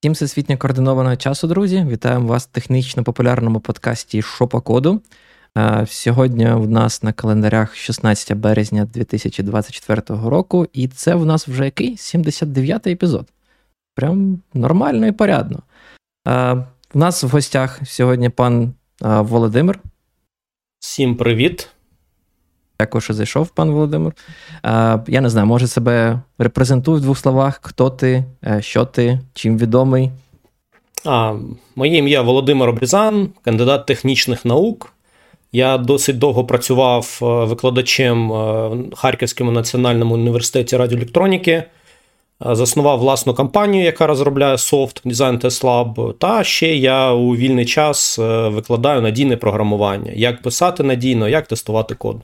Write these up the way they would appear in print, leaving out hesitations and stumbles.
Всім всесвітньо координованого часу, друзі. Вітаємо вас в технічно-популярному подкасті «Що по коду?». Сьогодні в нас на календарях 16 березня 2024 року, і це в нас вже який? 79-й епізод. Прям нормально і порядно. В нас в гостях сьогодні пан Володимир. Всім привіт. Дякую, що зайшов, пан Володимир. Я не знаю, може себе репрезентуй в двох словах, хто ти, що ти, чим відомий? Моє ім'я Володимир Обрізан, кандидат технічних наук. Я досить довго працював викладачем в Харківському національному університеті радіоелектроніки, заснував власну компанію, яка розробляє софт Design Test Lab, та ще я у вільний час викладаю надійне програмування. Як писати надійно, як тестувати код.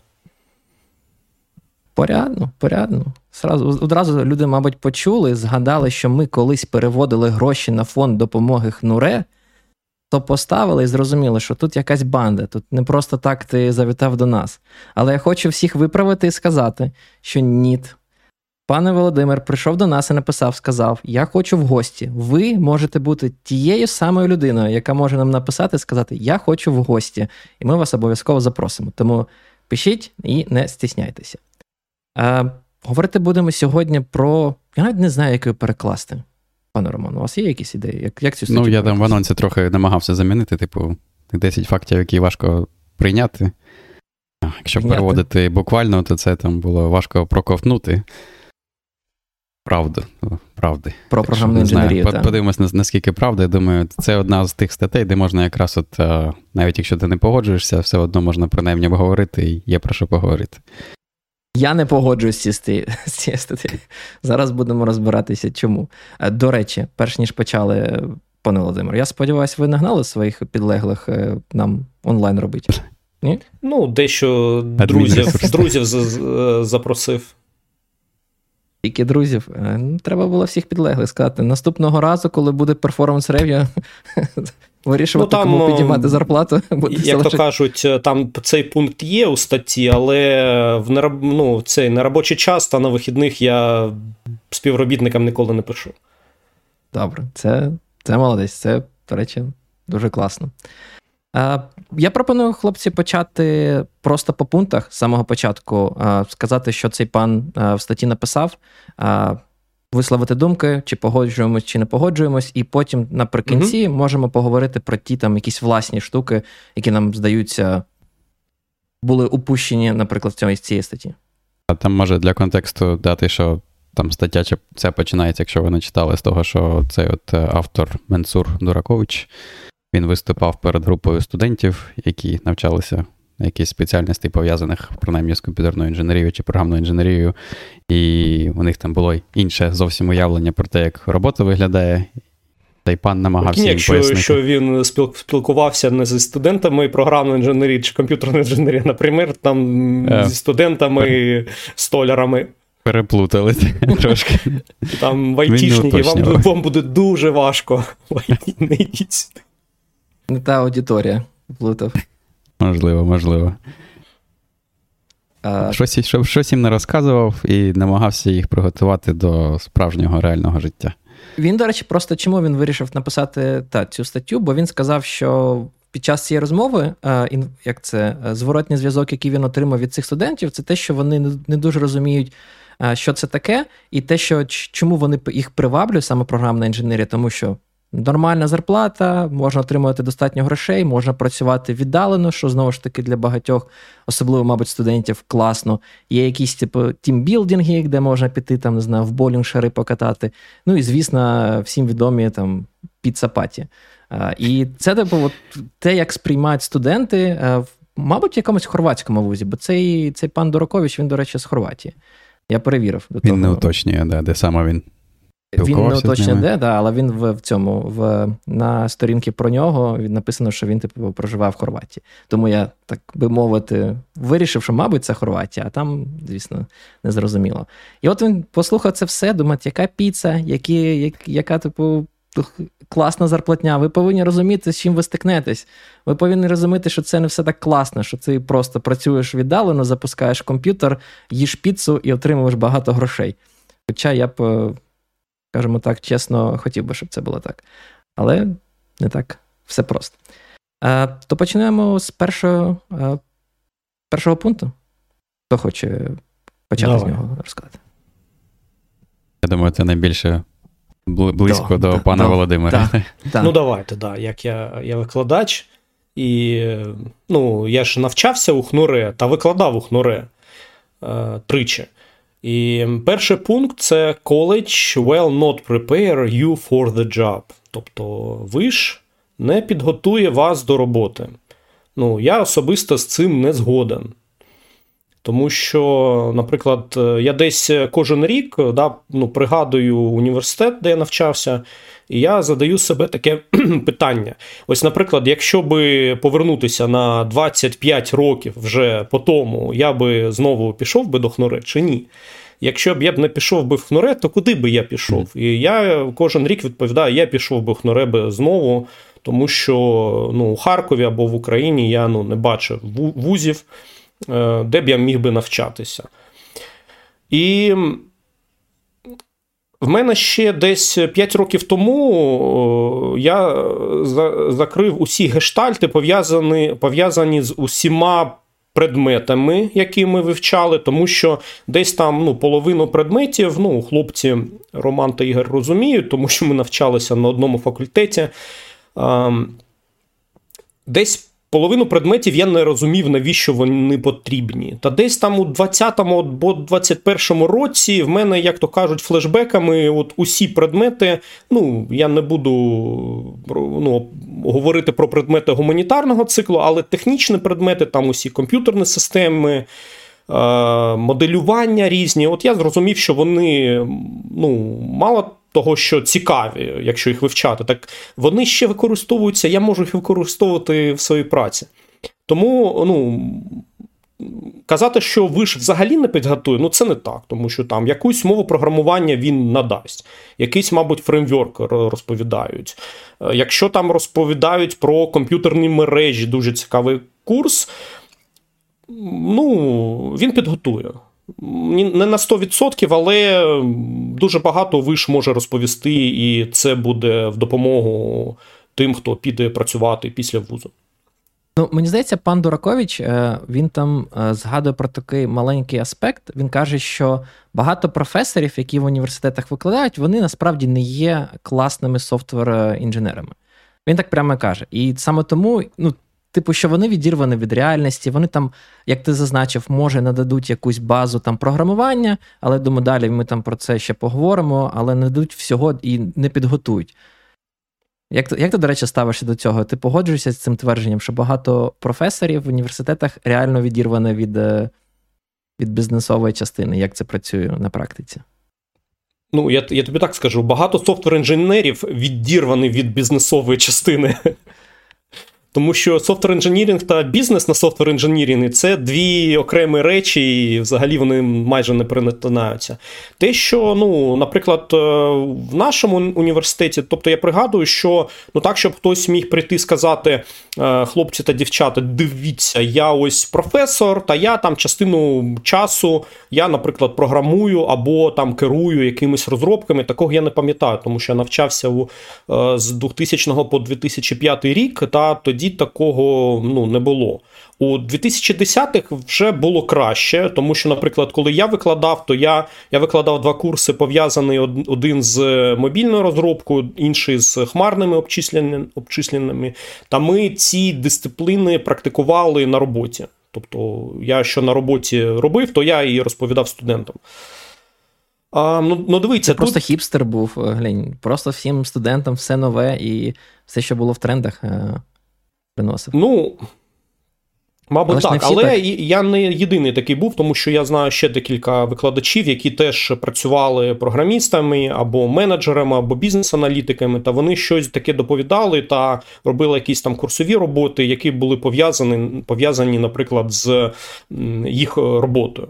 Порядно. Одразу люди, мабуть, почули, згадали, що ми колись переводили гроші на фонд допомоги ХНУРЕ, то поставили і зрозуміли, що тут якась банда, тут не просто так ти завітав до нас. Але я хочу всіх виправити і сказати, що ні. Пане Володимир прийшов до нас і написав, сказав, я хочу в гості. Ви можете бути тією самою людиною, яка може нам написати і сказати, я хочу в гості. І ми вас обов'язково запросимо. Тому пишіть і не стісняйтеся. Говорити будемо сьогодні про... Я навіть не знаю, як його перекласти. Пане Роман, у вас є якісь ідеї? Як цю статтю я там в анонсі трохи намагався замінити, 10 фактів, які важко прийняти. Якщо переводити буквально, то це там було важко проковтнути. Правди. Про програмну інженерію, так. Подивимось, наскільки правда. Я думаю, це одна з тих статей, де можна якраз навіть якщо ти не погоджуєшся, все одно можна принаймні поговорити, і є про що поговорити. Я не погоджуюсь з цією статтею. Зараз будемо розбиратися, чому. До речі, перш ніж почали, пане Володимир, я сподіваюся, ви нагнали своїх підлеглих нам онлайн робити? Ні? Дещо друзів запросив. Тільки друзів. Треба було всіх підлеглих сказати. Наступного разу, коли буде перформанс-рев'ю, вирішувати, кому підіймати зарплату. Як то кажуть, там цей пункт є у статті, але в цей неробочий час та на вихідних я співробітникам ніколи не пишу. Добре, це молодець, це, до речі, дуже класно. Я пропоную, хлопці, почати просто по пунктах з самого початку, сказати, що цей пан в статті написав, висловити думки, чи погоджуємось, чи не погоджуємось, і потім наприкінці можемо поговорити про ті там якісь власні штуки, які нам здаються були упущені, наприклад, в цієї статті. А там може для контексту дати, що там стаття ця починається, якщо ви не читали, з того, що цей автор Менсур Дуракович, він виступав перед групою студентів, які навчалися на якісь спеціальності, пов'язаних принаймні з комп'ютерною інженерією чи програмною інженерією, і у них там було інше зовсім уявлення про те, як робота виглядає. Та й пан намагався їм пояснити. Якщо він спілкувався не зі студентами програмної інженерії чи комп'ютерної інженерії, наприклад, там зі студентами, столярами. Переплутали трошки. Там в айтішники, вам буде дуже важко. Не йдіть сюди. Не та аудиторія плутав. Можливо. Щось їм не розказував і намагався їх приготувати до справжнього реального життя. Він, до речі, просто чому він вирішив написати цю статтю, бо він сказав, що під час цієї розмови, зворотній зв'язок, який він отримав від цих студентів, це те, що вони не дуже розуміють, що це таке, і те, що чому вони їх приваблюють, саме програмна інженерія, тому що нормальна зарплата, можна отримувати достатньо грошей, можна працювати віддалено, що, знову ж таки, для багатьох, особливо, мабуть, студентів, класно. Є якісь, тімбілдинги, де можна піти, там, не знаю, в боулінг шари покатати. Ну, і, звісно, всім відомі, там, піца-паті. І це, те, як сприймають студенти, мабуть, в якомусь хорватському вузі, бо цей пан Дуракович, він, до речі, з Хорватії. Я перевірив. Він не уточнює, де саме він. Він не уточнює, але він на сторінці про нього написано, що він проживає в Хорватії. Тому я, так би мовити, вирішив, що, мабуть, це Хорватія, а там, звісно, не зрозуміло. І от він послухав це все, думає, яка піца, яка, класна зарплатня. Ви повинні розуміти, з чим ви стикнетесь. Ви повинні розуміти, що це не все так класно, що ти просто працюєш віддалено, запускаєш комп'ютер, їш піцу і отримуєш багато грошей. Хоча я б скажімо так, чесно, хотів би, щоб це було так. Але не так все просто. То почнемо з першого пункту. Хто хоче почати з нього розказати? Я думаю, це найбільше близько до пана Володимира. Ну, давайте, як я викладач, і я ж навчався у ХНУРЕ та викладав у ХНУРЕ тричі. І перший пункт – це college will not prepare you for the job. Тобто виш не підготує вас до роботи. Я особисто з цим не згоден. Тому що, наприклад, я десь кожен рік пригадую університет, де я навчався, і я задаю себе таке питання. Ось, наприклад, якщо би повернутися на 25 років вже по тому, я би знову пішов би до ХНУРЕ чи ні? Якщо б я не пішов би в ХНУРЕ, то куди би я пішов? І я кожен рік відповідаю, я пішов би в ХНУРЕ би знову, тому що у Харкові або в Україні я не бачив вузів, де б я міг би навчатися. І в мене ще десь 5 років тому я закрив усі гештальти, пов'язані з усіма предметами, які ми вивчали, тому що десь там половину предметів, хлопці Роман та Ігор розуміють, тому що ми навчалися на одному факультеті. Десь половину предметів я не розумів, навіщо вони потрібні. Та десь там у 20-му або 21-му році в мене, як то кажуть, флешбеками усі предмети, я не буду говорити про предмети гуманітарного циклу, але технічні предмети, там усі комп'ютерні системи, моделювання різні. Я зрозумів, що вони, мало того, що цікаві, якщо їх вивчати, так вони ще використовуються, я можу їх використовувати в своїй праці. Тому, казати, що виш взагалі не підготує, це не так, тому що там якусь мову програмування він надасть, якийсь, мабуть, фреймворк розповідають. Якщо там розповідають про комп'ютерні мережі, дуже цікавий курс, він підготує. Не на 100%, але дуже багато виш може розповісти, і це буде в допомогу тим, хто піде працювати після вузу. Мені здається, пан Дуракович, він там згадує про такий маленький аспект. Він каже, що багато професорів, які в університетах викладають, вони насправді не є класними софтвер-інженерами. Він так прямо каже. І саме тому, що вони відірвані від реальності, вони там, як ти зазначив, може нададуть якусь базу там програмування, але думаю, далі ми там про це ще поговоримо, але не дадуть всього і не підготують. Як ти, до речі, ставишся до цього? Ти погоджуєшся з цим твердженням, що багато професорів в університетах реально відірвані від бізнесової частини? Як це працює на практиці? Я тобі так скажу, багато софтвер-інженерів відірвані від бізнесової частини. Тому що софтвер-інженірінг та бізнес на софтвер-інженірінгі – це дві окремі речі, і взагалі вони майже не перетинаються. Те, що, наприклад, в нашому університеті, тобто я пригадую, що, так, щоб хтось міг прийти і сказати, хлопці та дівчата, дивіться, я ось професор, та я там частину часу, я, наприклад, програмую або там керую якимись розробками, такого я не пам'ятаю, тому що я навчався з 2000 по 2005 рік, та тоді такого не було. У 2010-х вже було краще, тому що, наприклад, коли я викладав, то я викладав 2 курси, пов'язані один з мобільною розробкою, інший з хмарними обчисленнями, та ми ці дисципліни практикували на роботі. Тобто я що на роботі робив, то я і розповідав студентам. Дивіться, ти просто хіпстер був, глянь, просто всім студентам все нове і все, що було в трендах, приносив. Мабуть, так, але я не єдиний такий був, тому що я знаю ще декілька викладачів, які теж працювали програмістами, або менеджерами, або бізнес-аналітиками, та вони щось таке доповідали та робили якісь там курсові роботи, які були пов'язані, наприклад, з їх роботою.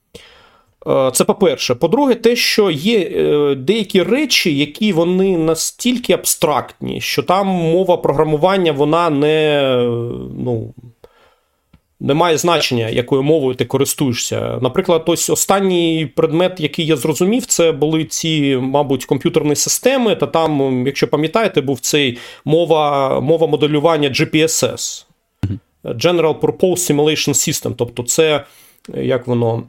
Це по-перше. По-друге, те, що є деякі речі, які вони настільки абстрактні, що там мова програмування, вона не, Немає значення, якою мовою ти користуєшся. Наприклад, ось останній предмет, який я зрозумів, це були ці, мабуть, комп'ютерні системи, та там, якщо пам'ятаєте, був цей мова моделювання GPSS. General Purpose Simulation System. Тобто це, як воно,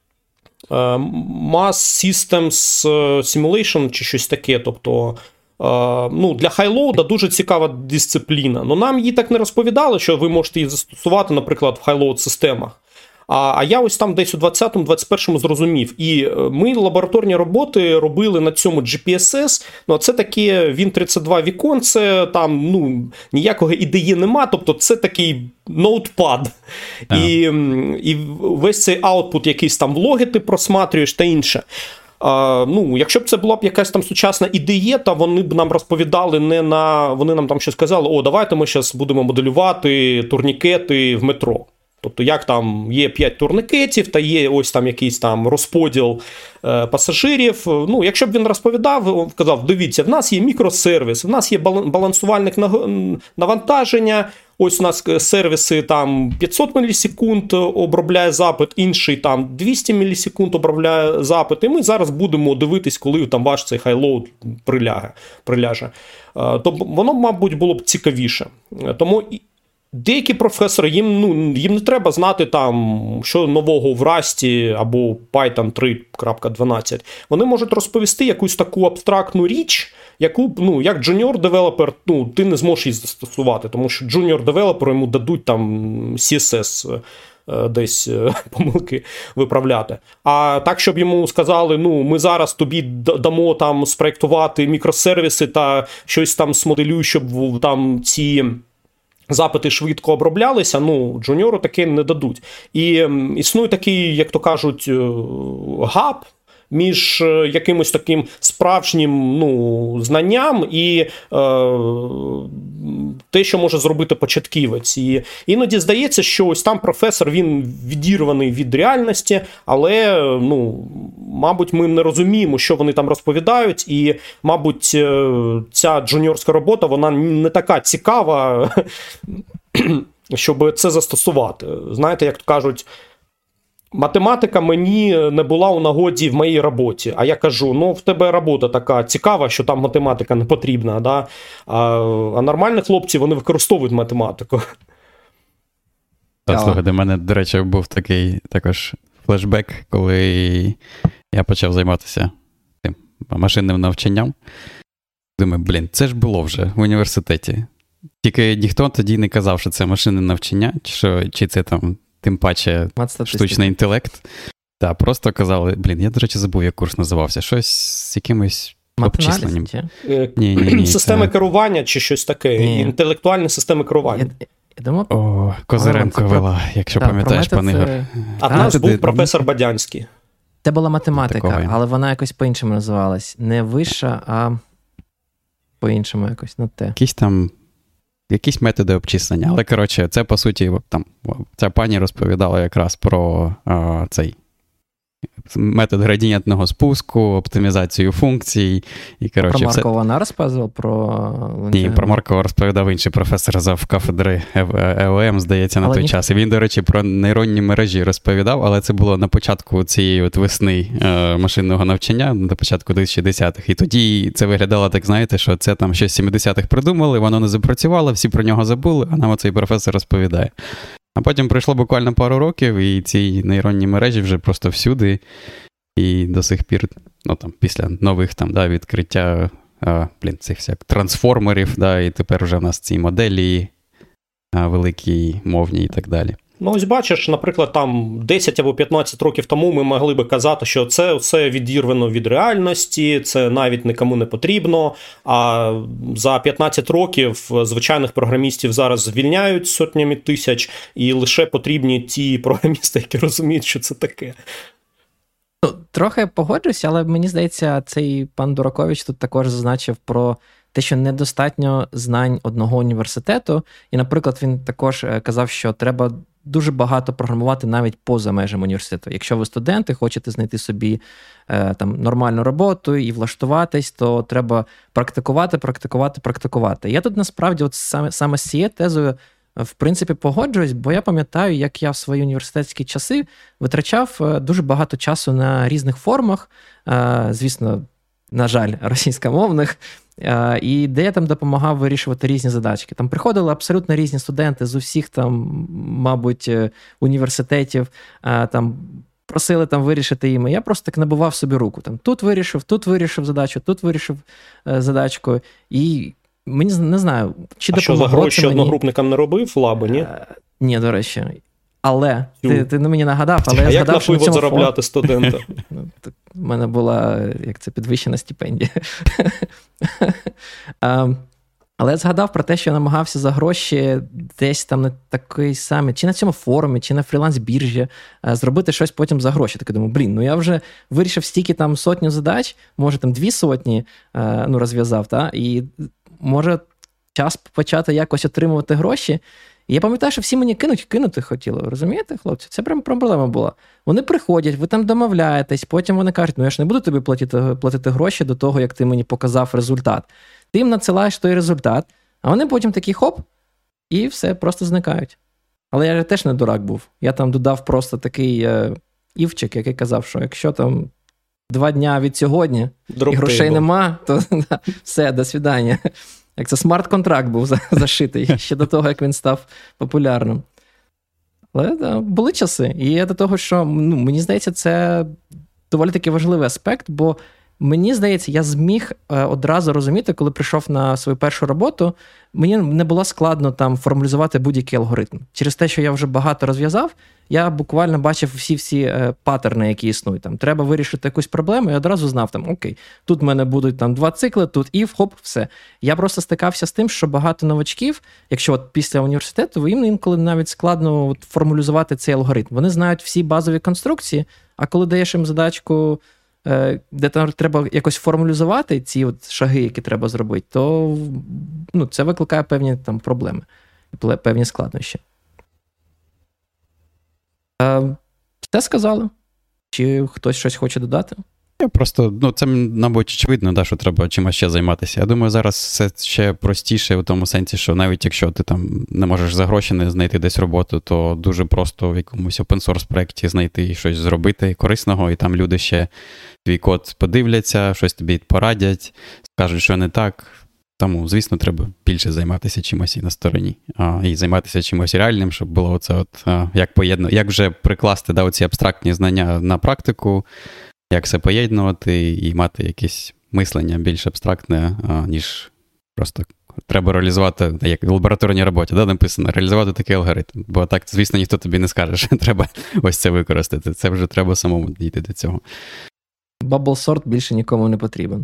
Mass Systems Simulation чи щось таке. Тобто, для хайлоуда дуже цікава дисципліна. Нам її так не розповідали, що ви можете її застосувати, наприклад, в хайлоуд-системах. А я ось там десь у 20-21 зрозумів. І ми лабораторні роботи робили на цьому GPSS. Це таке Win32 віконце, там ніякого IDE нема, тобто це такий ноутпад. І весь цей аутпут якийсь там в логи ти просматрюєш та інше. Якщо б це була б якась там сучасна ідея, то вони б нам розповідали вони нам там щось сказали, давайте ми зараз будемо моделювати турнікети в метро. Тобто, як там є 5 турникетів, та є ось там якийсь там розподіл пасажирів. Якщо б він розповідав, казав, дивіться, в нас є мікросервіс, в нас є балансувальник навантаження, ось у нас сервіси там 500 мілісекунд обробляє запит, інший там 200 мілісекунд обробляє запит, і ми зараз будемо дивитись, коли там ваш цей хайлоуд приляже. То воно, мабуть, було б цікавіше. Тому деякі професори, їм не треба знати там, що нового в Rust або Python 3.12. Вони можуть розповісти якусь таку абстрактну річ, яку, як junior-девелопер, ти не зможеш її застосувати, тому що junior-девелоперу йому дадуть там CSS десь помилки виправляти. А так, щоб йому сказали, ми зараз тобі дамо там спроєктувати мікросервіси та щось там смоделюй, щоб там ці запити швидко оброблялися, джуніору таке не дадуть. І існує такий, як то кажуть, гап між якимось таким справжнім знанням і те, що може зробити початківець. І іноді здається, що ось там професор, він відірваний від реальності, але, мабуть, ми не розуміємо, що вони там розповідають, і, мабуть, ця джуніорська робота, вона не така цікава, щоб це застосувати. Знаєте, як то кажуть, математика мені не була у нагоді в моїй роботі. А я кажу, в тебе робота така цікава, що там математика не потрібна. Да? А нормальні хлопці, вони використовують математику. Слухай, до мене, до речі, був такий також флешбек, коли я почав займатися машинним навчанням. Думаю, це ж було вже в університеті. Тільки ніхто тоді не казав, що це машинне навчання, чи це там тим паче штучний інтелект. Так, просто казали, я, до речі, забув, як курс називався. Щось з якимось обчисленням. Ні. Системи керування чи щось таке. Інтелектуальні системи керування. Козиренко вела, якщо пам'ятаєш, пан Ігор. А в нас був професор Бадянський. Це була математика, але вона якось по-іншому називалась. Не вища, а по-іншому якось. Якісь методи обчислення. Але, коротше, це, по суті, там, ця пані розповідала якраз про цей метод градієнтного спуску, оптимізацію функцій. І, коротше, про Маркова вона розповідала? Ні, про Маркова розповідав інший професор завкафедри ЕОМ, здається, на той час. І він, до речі, про нейронні мережі розповідав, але це було на початку цієї весни машинного навчання, на початку 2010-х. І тоді це виглядало так, знаєте, що це там щось 70-х придумали, воно не запрацювало, всі про нього забули, а нам оцей професор розповідає. А потім пройшло буквально пару років, і ці нейронні мережі вже просто всюди. І до сих пір, після нових відкриття цих всяк трансформерів, і тепер вже в нас ці моделі великі, мовні і так далі. Ось бачиш, наприклад, там 10 або 15 років тому ми могли би казати, що це все відірвано від реальності, це навіть нікому не потрібно, а за 15 років звичайних програмістів зараз звільняють сотнями тисяч, і лише потрібні ті програмісти, які розуміють, що це таке. Трохи погоджуюся, але мені здається, цей пан Дуракович тут також зазначив про те, що недостатньо знань одного університету. І, наприклад, він також казав, що треба дуже багато програмувати навіть поза межами університету. Якщо ви студенти, хочете знайти собі нормальну роботу і влаштуватись, то треба практикувати. Я тут насправді саме з цією тезою в принципі, погоджуюсь, бо я пам'ятаю, як я в свої університетські часи витрачав дуже багато часу на різних форумах, звісно, на жаль, російськомовних, і де я там допомагав вирішувати різні задачки. Там приходили абсолютно різні студенти з усіх там, мабуть, університетів, там просили там вирішити їм. Я просто так набивав собі руку. Там, тут вирішив задачу, тут вирішив задачку. І мені не знаю, чи допомогло. А що, за гроші одногрупникам не робив лаби, ні? Ні, до речі. Але, ти мені нагадав, але я згадав, що на пиво заробляти студента? У мене була, підвищена стипендія. Але я згадав про те, що я намагався за гроші десь там на такий самий, чи на цьому форумі, чи на фріланс-біржі зробити щось потім за гроші. Так я думаю, я вже вирішив стільки там сотню задач, може там 200 розв'язав, і може час почати якось отримувати гроші. І я пам'ятаю, що всі мені кинути хотіли. Розумієте, хлопці? Це прям проблема була. Вони приходять, ви там домовляєтесь, потім вони кажуть, я ж не буду тобі платити гроші до того, як ти мені показав результат. Ти їм надсилаєш той результат, а вони потім такі хоп, і все, просто зникають. Але я теж не дурак був. Я там додав просто такий івчик, який казав, що якщо там 2 дня від сьогодні і грошей нема, то все, до свидання. Як це смарт-контракт був зашитий ще до того, як він став популярним. Але були часи. І я до того, що мені здається, це доволі таки важливий аспект, бо мені здається, я зміг одразу розуміти, коли прийшов на свою першу роботу, мені не було складно там формалізувати будь-який алгоритм. Через те, що я вже багато розв'язав, я буквально бачив всі паттерни, які існують. Там, треба вирішити якусь проблему, і одразу знав, окей, тут в мене будуть 2 цикли, тут if, хоп, все. Я просто стикався з тим, що багато новачків, якщо після університету, їм інколи навіть складно формалізувати цей алгоритм. Вони знають всі базові конструкції, а коли даєш їм задачку, де там треба якось формалізувати ці шаги, які треба зробити, то це викликає певні там проблеми, певні складнощі. Все сказали? Чи хтось щось хоче додати? Я просто, це, мабуть, очевидно, що треба чимось ще займатися. Я думаю, зараз все ще простіше в тому сенсі, що навіть якщо ти там не можеш за гроші не знайти десь роботу, то дуже просто в якомусь open-source проєкті знайти щось зробити корисного, і там люди ще твій код подивляться, щось тобі порадять, скажуть, що не так. Тому, звісно, треба більше займатися чимось і на стороні. І займатися чимось реальним, щоб було оце як вже прикласти оці абстрактні знання на практику, як все поєднувати і мати якесь мислення більш абстрактне, ніж просто треба реалізувати, як в лабораторній роботі, написано, реалізувати такий алгоритм. Бо так, звісно, ніхто тобі не скаже, що треба ось це використати. Це вже треба самому дійти до цього. Bubble sort більше нікому не потрібен.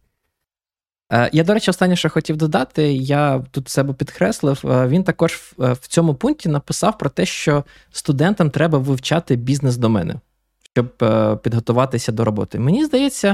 Я, до речі, останнє, що хотів додати, я тут себе підкреслив, він також в цьому пункті написав про те, що студентам треба вивчати бізнес-домени, щоб підготуватися до роботи. Мені здається,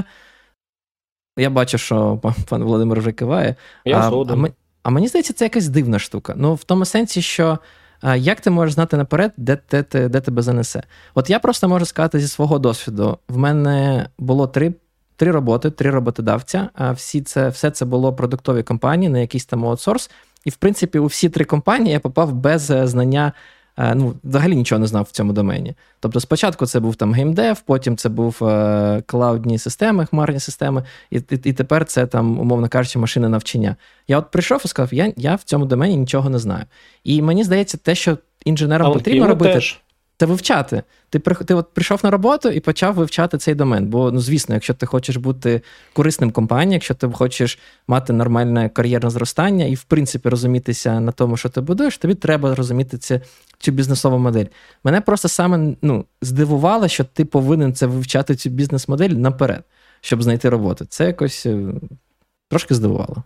я бачу, що пан Володимир вже киває, а мені здається, це якась дивна штука. В тому сенсі, що як ти можеш знати наперед, де тебе занесе? От я просто можу сказати зі свого досвіду. В мене було 3 роботи, 3 роботодавця, а все це було продуктові компанії на якийсь там аутсорс. І, в принципі, у всі 3 компанії я попав без знання, взагалі нічого не знав в цьому домені. Тобто спочатку це був там геймдев, потім це був клаудні системи, хмарні системи, і тепер це там, умовно кажучи, машини навчання. Я от прийшов і сказав, я в цьому домені нічого не знаю. І мені здається, те, що інженерам потрібно робити... Теж. Це вивчати. Ти от прийшов на роботу і почав вивчати цей домен. Бо, звісно, якщо ти хочеш бути корисним компанією, якщо ти хочеш мати нормальне кар'єрне зростання і, в принципі, розумітися на тому, що ти будуєш, тобі треба розуміти цю бізнесову модель. Мене просто саме здивувало, що ти повинен це вивчати, цю бізнес-модель наперед, щоб знайти роботу. Це якось трошки здивувало.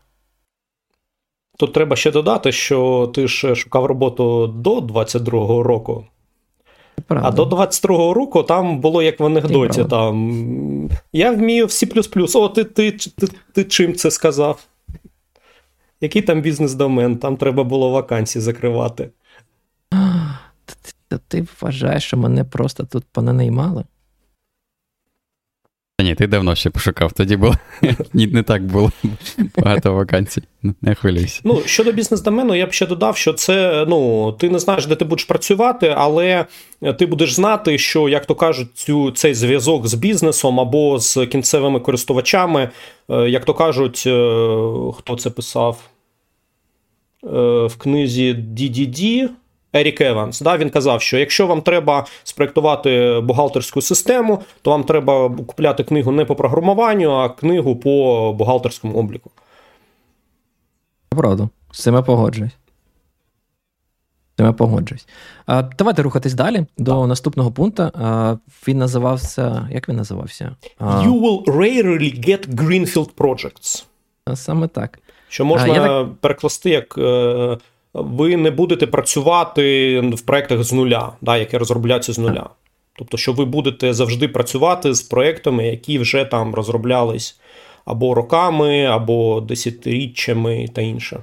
Тут треба ще додати, що ти ж шукав роботу до 22-го року. Правда. А до 22-го року там було як в анекдоті. Там, я вмію в C++. О, ти чим це сказав? Який там бізнес-домен? Там треба було вакансії закривати. Ти вважаєш, що мене просто тут понанаймали? Ні, ти давно ще пошукав, тоді було не так було багато вакансій, не хвилюйся. Ну, щодо бізнес-домену, я б ще додав, що це, ти не знаєш, де ти будеш працювати, але ти будеш знати, що, як то кажуть, цей зв'язок з бізнесом або з кінцевими користувачами, як то кажуть, хто це писав в книзі DDD, Ерік Еванс, він казав, що якщо вам треба спроєктувати бухгалтерську систему, то вам треба купляти книгу не по програмуванню, а книгу по бухгалтерському обліку. Правда, з цим я погоджуюсь. Давайте рухатись далі до наступного пункту. Він називався... Як він називався? You will rarely get greenfield projects. Саме так. Що можна перекласти як... Ви не будете працювати в проєктах з нуля, які розробляються з нуля. Тобто, що ви будете завжди працювати з проєктами, які вже там розроблялись або роками, або десятиріччями та інше.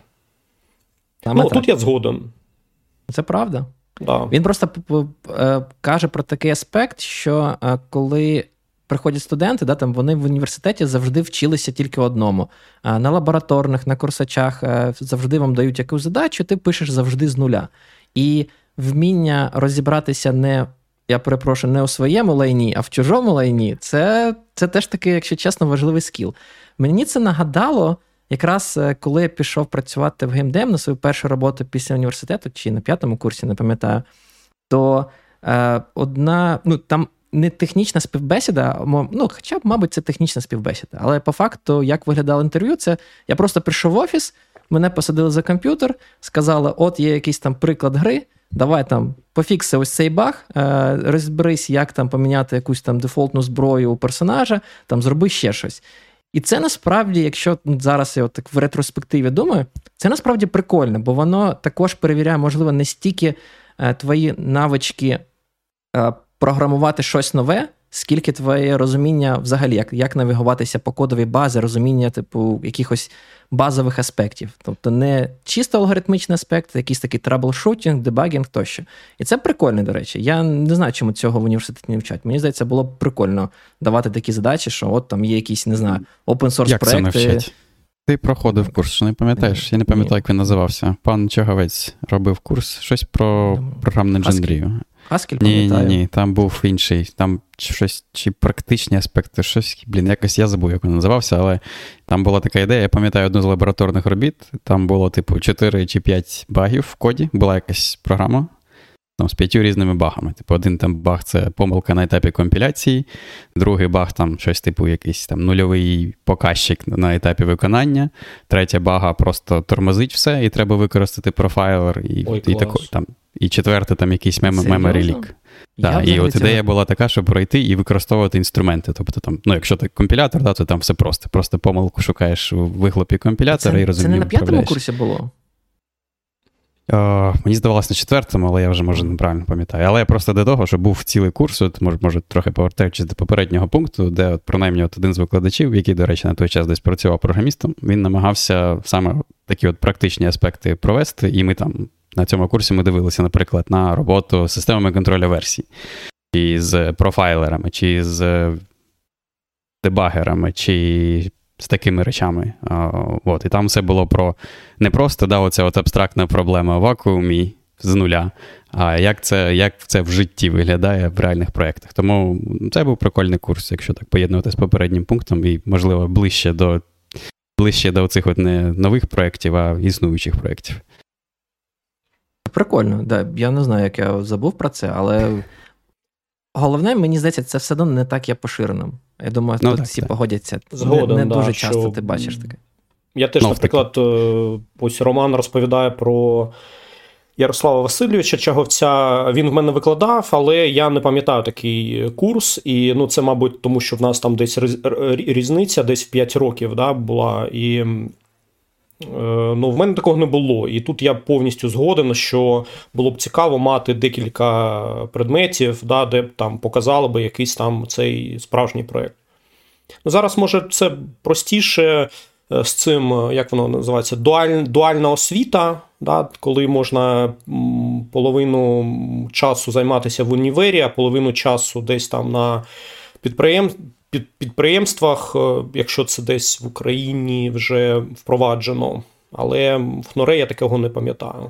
Тут я згоден. Це правда. Да. Він просто каже про такий аспект, що коли приходять студенти, там вони в університеті завжди вчилися тільки одному. На лабораторних, на курсачах завжди вам дають якусь задачу, ти пишеш завжди з нуля. І вміння розібратися не у своєму лайні, а в чужому лайні, це теж такий, якщо чесно, важливий скіл. Мені це нагадало, якраз коли я пішов працювати в геймдев на свою першу роботу після університету, чи на 5-му курсі, не пам'ятаю, то там не технічна співбесіда, хоча б, мабуть, це технічна співбесіда, але по факту, як виглядало інтерв'ю, це я просто прийшов в офіс, мене посадили за комп'ютер, сказали, от є якийсь там приклад гри, давай там пофікси ось цей баг, розберись, як там поміняти якусь там дефолтну зброю у персонажа, там зроби ще щось. І це насправді, якщо зараз я так в ретроспективі думаю, це насправді прикольно, бо воно також перевіряє, можливо, не стільки твої навички програмувати щось нове, скільки твоє розуміння взагалі, як навігуватися по кодовій базі, розуміння якихось базових аспектів. Тобто не чисто алгоритмічний аспект, а якийсь такий траблшутінг, дебагінг тощо. І це прикольно, до речі. Я не знаю, чому цього в університеті не вчать. Мені здається, було б прикольно давати такі задачі, що от там є якісь, не знаю, open-source проекти. Як це не вчать? Ти проходив курс, що не пам'ятаєш? Я не пам'ятаю, як він називався. Пан Чаговець робив курс, щось про програмну інженерію. Haskell, пам'ятаю. Ні, там був інший, там щось, чи практичні аспекти, щось, якось я забув, як він називався, але там була така ідея, я пам'ятаю одну з лабораторних робіт, там було, 4 чи 5 багів в коді, була якась програма, там з 5 різними багами. Один там баг – це помилка на етапі компіляції, другий баг – там щось якийсь там нульовий показчик на етапі виконання, третя бага просто тормозить все, і треба використати профайлер, і четверте там якийсь memory leak. Так, і от ідея була така, щоб пройти і використовувати інструменти. Тобто там, якщо ти компілятор, то там все просто. Просто помилку шукаєш у вихлопі компілятора і розумієш. Це не на 5-му курсі було? Мені здавалося на 4-му, але я вже, може, неправильно пам'ятаю. Але я просто до того, що був цілий курс, от, може, трохи повертаючись до попереднього пункту, де принаймні один з викладачів, який, до речі, на той час десь працював програмістом, він намагався саме такі от практичні аспекти провести, і ми там на цьому курсі ми дивилися, наприклад, на роботу з системами контролю версій, чи з профайлерами, чи з дебагерами, чи з такими речами. І там все було про не просто оця абстрактна проблема в вакуумі з нуля, а як це в житті виглядає в реальних проєктах. Тому це був прикольний курс, якщо так поєднувати з попереднім пунктом і, можливо, ближче до цих от не нових проєктів, а існуючих проєктів. Прикольно, да. Я не знаю, як я забув про це, але головне, мені здається, це все одно не так є поширеним. Я думаю, тут всі погодяться. Згодом, не дуже часто ти бачиш таке. Я теж, наприклад, ось Роман розповідає про Ярослава Васильовича Чаговця. Він в мене викладав, але я не пам'ятаю такий курс. І це, мабуть, тому що в нас там десь різниця, десь в 5 років була. І в мене такого не було. І тут я повністю згоден, що було б цікаво мати декілька предметів, де б там показали би якийсь там цей справжній проєкт. Зараз, може, це простіше з цим, як воно називається, дуальна освіта, коли можна половину часу займатися в універі, а половину часу десь там на підприємствах, якщо це десь в Україні вже впроваджено. Але в Хноре я такого не пам'ятаю.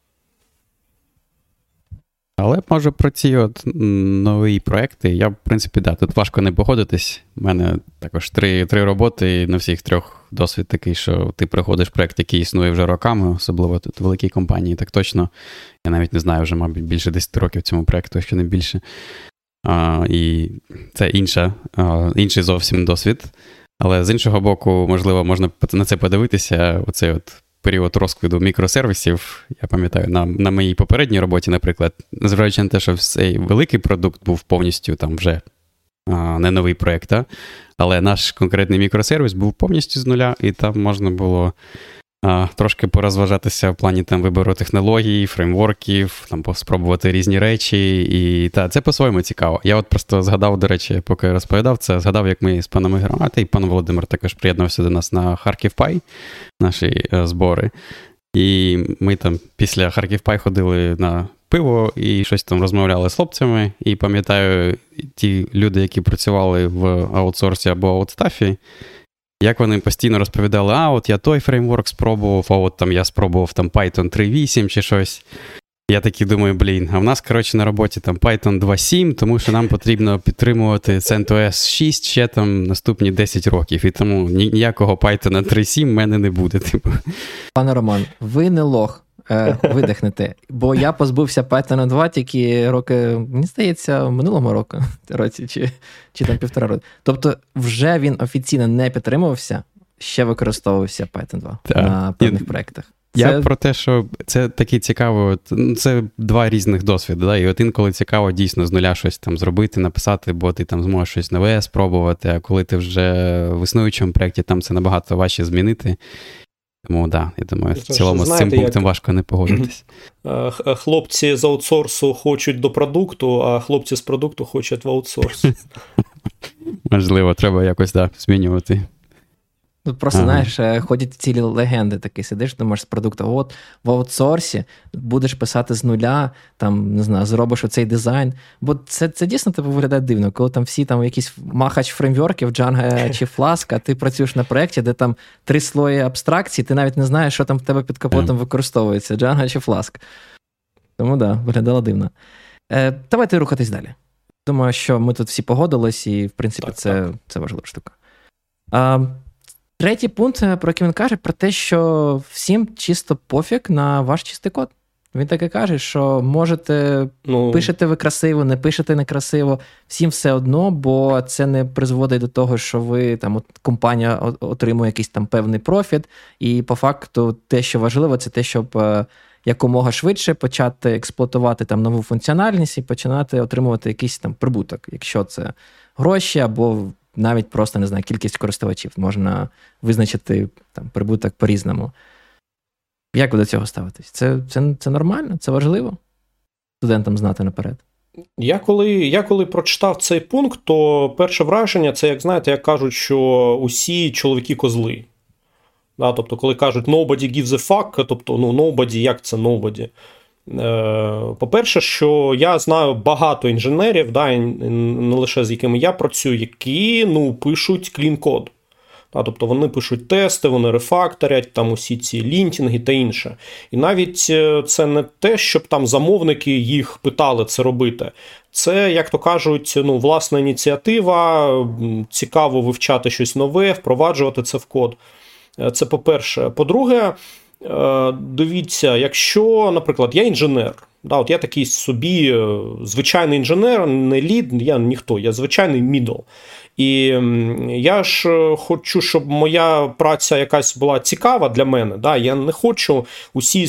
Але, може, про ці от нові проекти, я, в принципі, тут важко не погодитись. У мене також три роботи, і на всіх трьох досвід такий, що ти приходиш в проект, який існує вже роками, особливо тут в великій компанії, так точно. Я навіть не знаю, вже, мабуть, більше 10 років цьому проекту, якщо не більше. І це інший зовсім досвід. Але з іншого боку, можливо, можна на це подивитися, оцей от період розквіту мікросервісів, я пам'ятаю, на моїй попередній роботі, наприклад, незважаючи на те, що цей великий продукт був повністю там вже не новий проєкт, але наш конкретний мікросервіс був повністю з нуля, і там можна було трошки порозважатися в плані там вибору технологій, фреймворків, там спробувати різні речі, і це по-своєму цікаво. Я от просто згадав, до речі, поки розповідав це, згадав, як ми з паном Ігорем, і пан Володимир також приєднався до нас на Харків Пай, наші збори, і ми там після Харків Пай ходили на пиво і щось там розмовляли з хлопцями, і пам'ятаю, ті люди, які працювали в аутсорсі або аутстафі, як вони постійно розповідали, от я той фреймворк спробував, от там я спробував там Python 3.8 чи щось. Я такий думаю, а в нас, коротше, на роботі там Python 2.7, тому що нам потрібно підтримувати CentOS 6 ще там наступні 10 років, і тому ніякого Python 3.7 в мене не буде. Пане Роман, ви не лох. Видихнете. Бо я позбувся Python 2 тільки роки, мені здається, минулому році, чи там 1,5 року. Тобто вже він офіційно не підтримувався, ще використовувався Python 2 на певних проєктах. Я про те, що це таке цікаво, це два різних досвіди, і от інколи цікаво дійсно з нуля щось там зробити, написати, бо ти там зможеш щось нове спробувати, а коли ти вже в існуючому проєкті, там це набагато важче змінити. Тому, я думаю, в цілому з цим пунктом важко не погодитись. Хлопці з аутсорсу хочуть до продукту, а хлопці з продукту хочуть в аутсорс. Можливо, треба якось, змінювати. Просто, знаєш, ходять цілі легенди, такі сидиш, думаєш з продукту, от в аутсорсі будеш писати з нуля, там, не знаю, зробиш оцей дизайн. Бо це дійсно виглядає дивно, коли там всі там якісь махач фреймворків, Django чи Flask, а ти працюєш на проєкті, де там 3 слої абстракції, ти навіть не знаєш, що там в тебе під капотом використовується, Django чи Flask. Тому, виглядало дивно. Давайте рухатись далі. Думаю, що ми тут всі погодились, і, в принципі, це важлива штука. Третій пункт, про який він каже, про те, що всім чисто пофіг на ваш чистий код. Він так і каже, що можете, пишете ви красиво, не пишете некрасиво, всім все одно, бо це не призводить до того, що ви, там, компанія отримує якийсь там певний профіт, і по факту те, що важливо, це те, щоб якомога швидше почати експлуатувати там нову функціональність і починати отримувати якийсь там прибуток, якщо це гроші або навіть просто, не знаю, кількість користувачів. Можна визначити там прибуток по-різному. Як ви до цього ставитесь? Це нормально? Це важливо? Студентам знати наперед? Я коли прочитав цей пункт, то перше враження, це, як знаєте, як кажуть, що усі чоловіки-козли. Тобто, коли кажуть nobody gives a fuck, тобто, nobody, як це nobody? По-перше, що я знаю багато інженерів, не лише з якими я працюю, які пишуть клін-код. Тобто вони пишуть тести, вони рефакторять, там усі ці лінтінги та інше. І навіть це не те, щоб там замовники їх питали це робити. Це, як то кажуть, власна ініціатива, цікаво вивчати щось нове, впроваджувати це в код. Це по-перше. По-друге, дивіться, якщо, наприклад, я інженер, от я такий собі звичайний інженер, не лід, я ніхто, я звичайний middle. І я ж хочу, щоб моя праця якась була цікава для мене. Я не хочу усю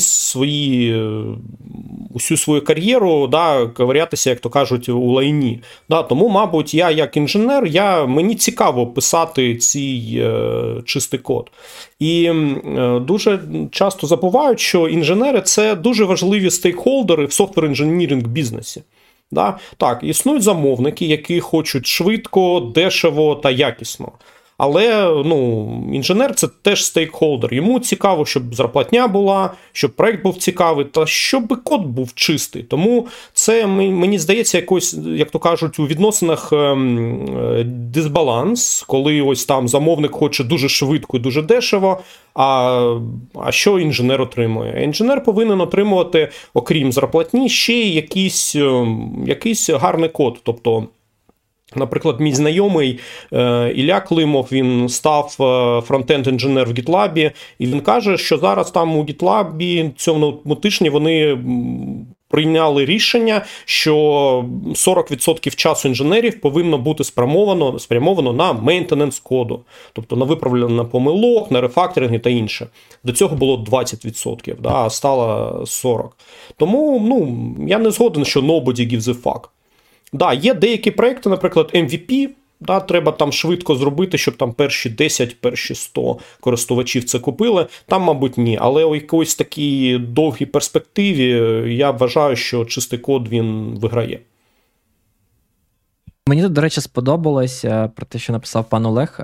свою кар'єру ковирятися, як то кажуть, у лайні. Тому, мабуть, я як інженер, мені цікаво писати цей чистий код. І дуже часто забувають, що інженери – це дуже важливі стейкхолдери в софтвер-інженіринг бізнесі. Так, існують замовники, які хочуть швидко, дешево та якісно. Але інженер – це теж стейкхолдер. Йому цікаво, щоб зарплатня була, щоб проект був цікавий, та щоб код був чистий. Тому це, мені здається, якось, як то кажуть, у відносинах дисбаланс, коли ось там замовник хоче дуже швидко і дуже дешево, а що інженер отримує? Інженер повинен отримувати, окрім зарплатні, ще й якийсь гарний код. Тобто, наприклад, мій знайомий Ілля Климов, він став фронтенд-інженер в GitLab, і він каже, що зараз там у GitLab цьому тижні вони прийняли рішення, що 40% часу інженерів повинно бути спрямовано на мейнтененс коду, тобто на виправлення помилок, на рефакторинги та інше. До цього було 20%, а стало 40%. Тому я не згоден, що nobody gives a fuck. Да, є деякі проекти, наприклад, MVP, треба там швидко зробити, щоб там перші 10, перші 100 користувачів це купили. Там, мабуть, ні. Але у якоїсь такій довгій перспективі я вважаю, що чистий код, він виграє. Мені тут, до речі, сподобалось про те, що написав пан Олег,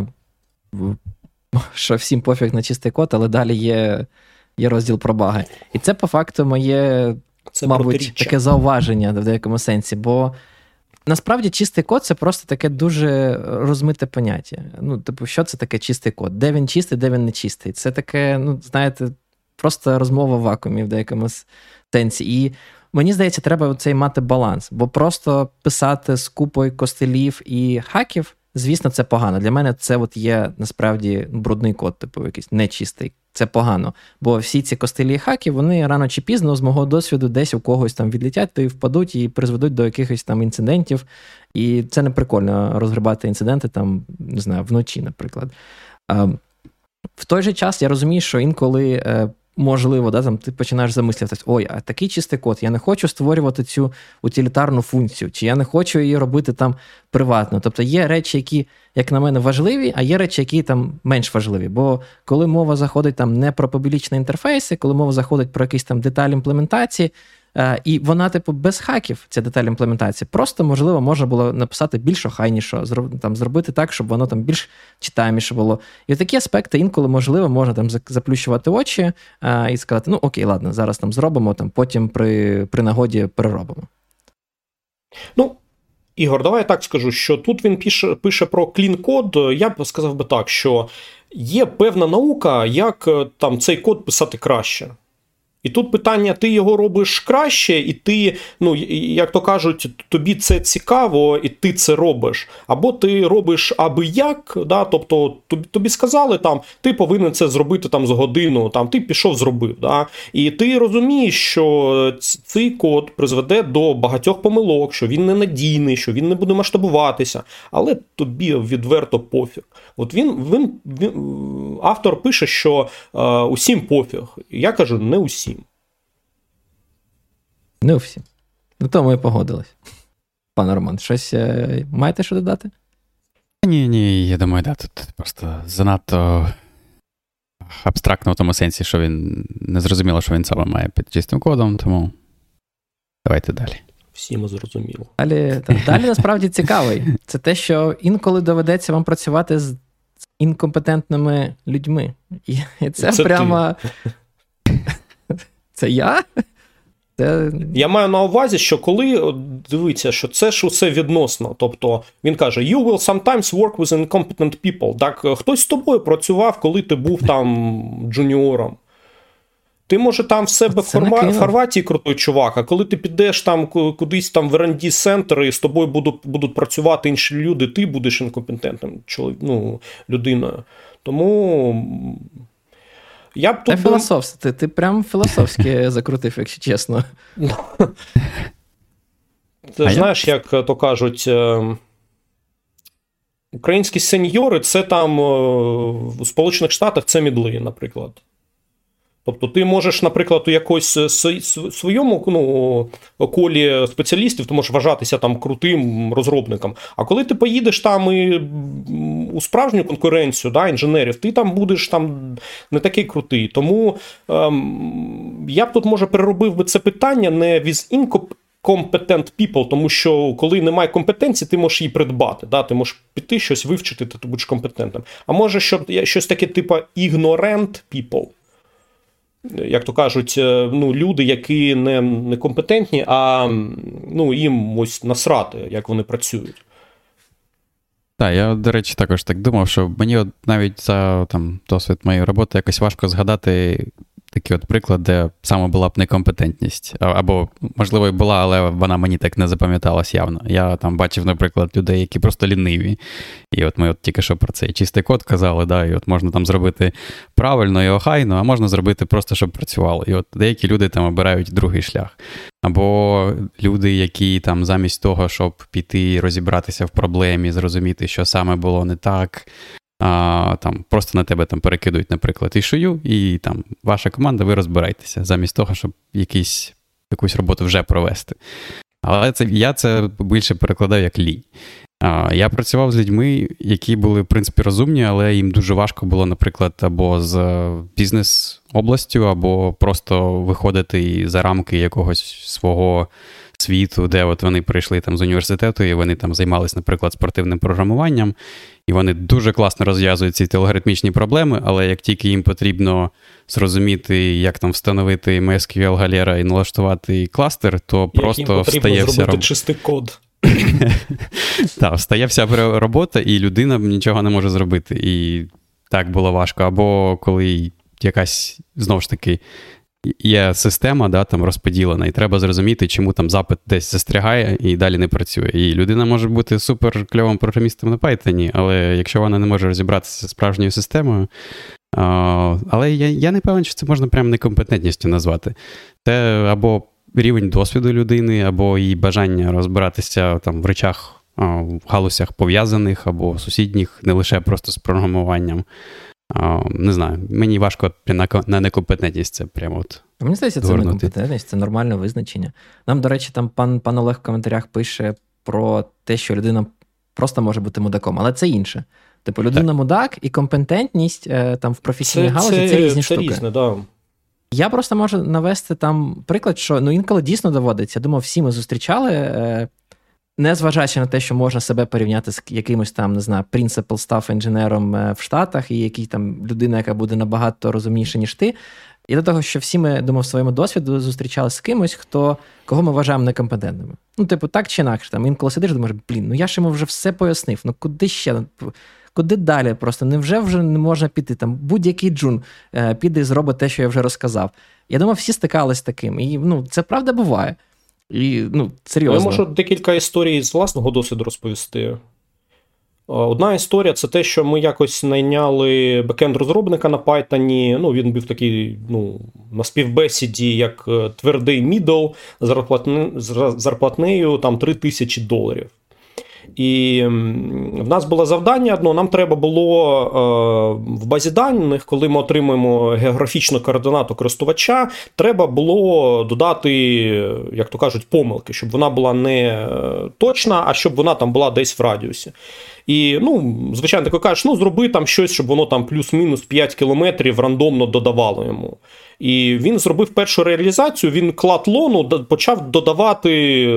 що всім пофіг на чистий код, але далі є розділ про баги. І це, по факту, моє... Це, мабуть, таке зауваження в деякому сенсі, бо насправді чистий код – це просто таке дуже розмите поняття. Що це таке чистий код? Де він чистий, де він не чистий? Це таке, знаєте, просто розмова в вакуумі в деякому сенсі. І мені здається, треба цей мати баланс, бо просто писати з купою костилів і хаків, звісно, це погано. Для мене це є, насправді, брудний код, якийсь нечистий. Це погано, бо всі ці костилі і хаки, вони рано чи пізно, з мого досвіду, десь у когось там відлетять, то і впадуть, і призведуть до якихось там інцидентів. І це не прикольно розгрібати інциденти там, не знаю, вночі, наприклад. В той же час я розумію, що інколи можливо, там ти починаєш замислюватись, а такий чистий код, я не хочу створювати цю утилітарну функцію, чи я не хочу її робити там приватно. Тобто є речі, які, як на мене, важливі, а є речі, які там менш важливі. Бо коли мова заходить там не про публічні інтерфейси, коли мова заходить про якісь там деталі імплементації, і вона, без хаків, ця деталь імплементації, просто, можливо, можна було написати більш охайніше, зробити так, щоб воно там більш читаєміше було. І такі аспекти інколи, можливо, можна там заплющувати очі і сказати, окей, ладно, зараз там зробимо, потім при нагоді переробимо. Ігор, давай я так скажу, що тут він пише про клін-код, я б сказав би так, що є певна наука, як там цей код писати краще. І тут питання, ти його робиш краще, і ти, як то кажуть, тобі це цікаво, і ти це робиш. Або ти робиш аби як, тобто тобі сказали, ти повинен це зробити за годину, ти пішов, зробив. І ти розумієш, що цей код призведе до багатьох помилок, що він ненадійний, що він не буде масштабуватися, але тобі відверто пофіг. От автор пише, що усім пофіг. Я кажу, не усім. Не всім. То ми погодились. Пане Роман, щось маєте що додати? Ні, я думаю, тут просто занадто абстрактно в тому сенсі, що він не зрозуміло, що він саме має під чистим кодом, тому давайте далі. Всім зрозуміло. Далі насправді цікавий. Це те, що інколи доведеться вам працювати з інкомпетентними людьми. І це прямо... Це я? Я маю на увазі, що коли, дивіться, що це ж усе відносно. Тобто, він каже, you will sometimes work with incompetent people. Так, хтось з тобою працював, коли ти був там джуніором. Ти, може, там в себе в Хорватії крутий чувак, а коли ти підеш там кудись там в R&D центр і з тобою будуть працювати інші люди, ти будеш інкомпетентним людиною. Тому... Я б тут ти прям філософськи закрутив, якщо чесно. Ти знаєш, як то кажуть, українські сеньори, це там у Сполучених Штатах це мідли, наприклад. Тобто ти можеш, наприклад, у якось своєму колі спеціалістів, ти можеш вважатися там крутим розробником. А коли ти поїдеш там і у справжню конкуренцію інженерів, ти там будеш там не такий крутий. Тому я б тут, може, переробив би це питання не with competent people, тому що коли немає компетенції, ти можеш її придбати, да? Ти можеш піти щось вивчити, ти будеш компетентним. А може щось таке типу ignorant people, як то кажуть, люди, які не компетентні, а їм ось насрати, як вони працюють. Так, я, до речі, також так думав, що мені навіть за досвід моєї роботи якось важко згадати такий приклад, де саме була б некомпетентність. Або, можливо, і була, але вона мені так не запам'яталась явно. Я бачив, наприклад, людей, які просто ліниві. І ми тільки що про цей чистий код казали, да, і можна зробити правильно і охайно, а можна зробити просто, щоб працювало. І деякі люди обирають другий шлях. Або люди, які замість того, щоб піти розібратися в проблемі, зрозуміти, що саме було не так, просто на тебе перекидують, наприклад, ішую, і ваша команда, ви розбирайтеся, замість того, щоб якусь роботу вже провести. Але я це більше перекладаю як лінь. Я працював з людьми, які були, в принципі, розумні, але їм дуже важко було, наприклад, або з бізнес-областю, або просто виходити за рамки якогось свого світу, де вони прийшли з університету, і вони займалися, наприклад, спортивним програмуванням, і вони дуже класно розв'язують ці алгоритмічні проблеми, але як тільки їм потрібно зрозуміти, як встановити MySQL Galera і налаштувати кластер, то просто встає вся робота. Чистий код. Так, встає вся робота, і людина нічого не може зробити. І так було важко. Або коли якась, знову ж таки, є система, да, розподілена, і треба зрозуміти, чому запит десь застрягає і далі не працює. І людина може бути супер кльовим програмістом на Python, але якщо вона не може розібратися з справжньою системою, але я не певен, що це можна прямо некомпетентністю назвати. Це або рівень досвіду людини, або її бажання розбиратися в речах, в галузях пов'язаних, або сусідніх, не лише просто з програмуванням. Не знаю, мені важко на некомпетентність це прямо Мені здається, це некомпетентність, це нормальне визначення. Нам, до речі, пан Олег в коментарях пише про те, що людина просто може бути мудаком, але це інше. Людина мудак і компетентність в професійній галузі – це різні штуки. Це різне, да. Я просто можу навести приклад, що інколи дійсно доводиться. Я думаю, всі ми зустрічали, незважаючи на те, що можна себе порівняти з якимось principal staff інженером в Штатах і який людина, яка буде набагато розумніша, ніж ти. І до того, що всі ми, думаю, в своєму досвіду зустрічалися з кимось, кого ми вважаємо некомпетентними. Так чи інакше. Інколи сидиш і думаєш, я ж йому вже все пояснив, куди ще? Куди далі? Просто невже вже не можна піти? Будь-який джун піде і зробить те, що я вже розказав. Я думаю, всі стикались з таким. І це правда буває. І, серйозно. Я можу декілька історій з власного досвіду розповісти. Одна історія – це те, що ми якось найняли бекенд-розробника на Python. Він був такий, на співбесіді, як твердий middle, зарплатнею $3000. І в нас було завдання одно, нам треба було в базі даних, коли ми отримуємо географічну координату користувача, треба було додати, як то кажуть, помилки, щоб вона була не точна, а щоб вона була десь в радіусі. І, звичайно, ти кажеш, зроби щось, щоб воно плюс-мінус 5 кілометрів рандомно додавало йому. І він зробив першу реалізацію, він клад лону почав додавати,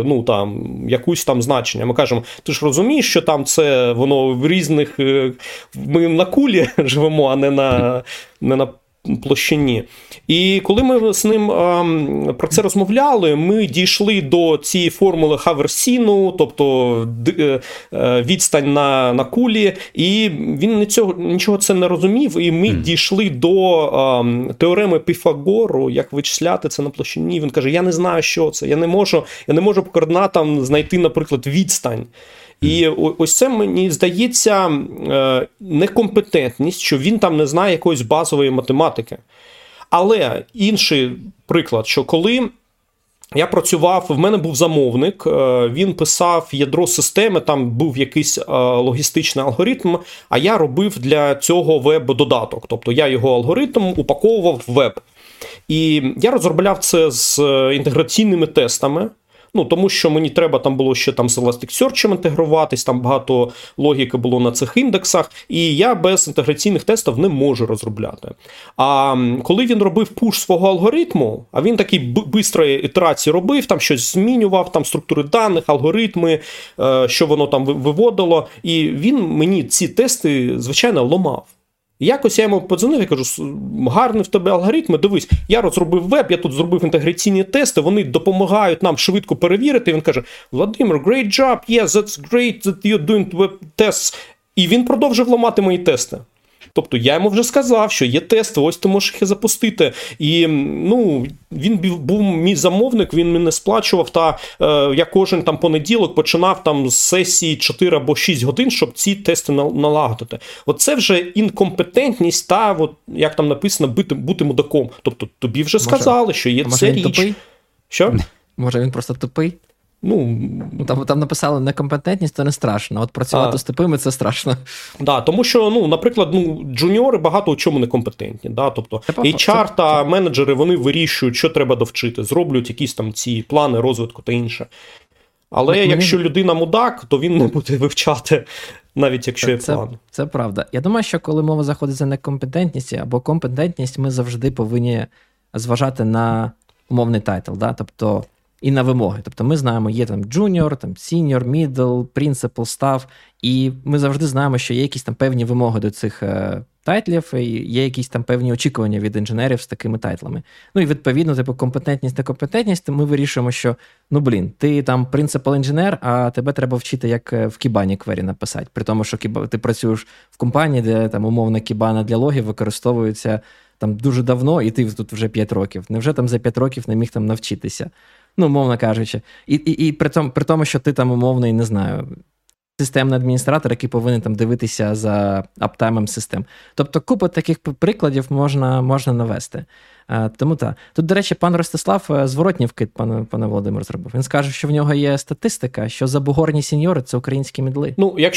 якусь значення. Ми кажемо, ти ж розумієш, що це воно в різних, ми на кулі живемо, а не на площині. І коли ми з ним про це розмовляли, ми дійшли до цієї формули Хаверсіну, тобто відстань на кулі, і він нічого це не розумів, і ми дійшли до теореми Піфагору, як вичисляти це на площині. Він каже, я не знаю, що це, я не можу по координатам знайти, наприклад, відстань. І ось це, мені здається, некомпетентність, що він не знає якоїсь базової математики. Але інший приклад, що коли я працював, в мене був замовник, він писав ядро системи, там був якийсь логістичний алгоритм, а я робив для цього веб-додаток. Тобто я його алгоритм упаковував в веб. І я розробляв це з інтеграційними тестами. тому що мені треба там було ще там з Elasticsearch інтегруватись, там багато логіки було на цих індексах, і я без інтеграційних тестів не можу розробляти. А коли він робив пуш свого алгоритму, а він такі бистрої ітерації робив, там щось змінював, там структури даних, алгоритми, що воно там виводило, і він мені ці тести, звичайно, ломав. І якось я йому подзвонив і кажу, гарний в тебе алгоритми, дивись, я розробив веб, я тут зробив інтеграційні тести, вони допомагають нам швидко перевірити. І він каже, Владимир, great job, yeah, that's great that you're doing web tests. І він продовжив ламати мої тести. Тобто я йому вже сказав, що є тести, ось ти можеш їх запустити. І він був мій замовник, він мене сплачував, та я кожен там понеділок починав там з сесії 4 або 6 годин, щоб ці тести налагодити. Оце вже інкомпетентність та, от, як там написано, бути мудаком. Тобто тобі вже сказали, що є це річ. Тупий? Що? Може він просто тупий? Там написали некомпетентність, то не страшно. От працювати з тупими – це страшно. Да, тому що, наприклад, джуніори багато у чому некомпетентні. Да? Тобто HR та менеджери, вони вирішують, що треба довчити, зроблять якісь там ці плани розвитку та інше. Але якщо людина мудак, то він не буде вивчати, навіть якщо є план. Це правда. Я думаю, що коли мова заходить за некомпетентність або компетентність, ми завжди повинні зважати на умовний тайтл. Да? Тобто і на вимоги. Тобто ми знаємо, є там junior, там senior, middle, principal, staff, і ми завжди знаємо, що є якісь там певні вимоги до цих тайтлів, і є якісь там певні очікування від інженерів з такими тайтлами. І відповідно, компетентність, некомпетентність, ми вирішуємо, що, ти там principal інженер, а тебе треба вчити, як в Кібані квері написати. При тому, що ти працюєш в компанії, де там умовна Кібана для логів використовується там дуже давно, і ти тут вже 5 років. Невже там за 5 років не міг там навчитися? Умовно кажучи. І при тому, що ти там умовний, не знаю, системний адміністратор, який повинен там дивитися за аптаймом систем. Тобто купу таких прикладів можна навести. Тому так. Тут, до речі, пан Ростислав зворотній вкид, пане Володимир, зробив. Він скаже, що в нього є статистика, що забугорні сеньори – це українські мідли.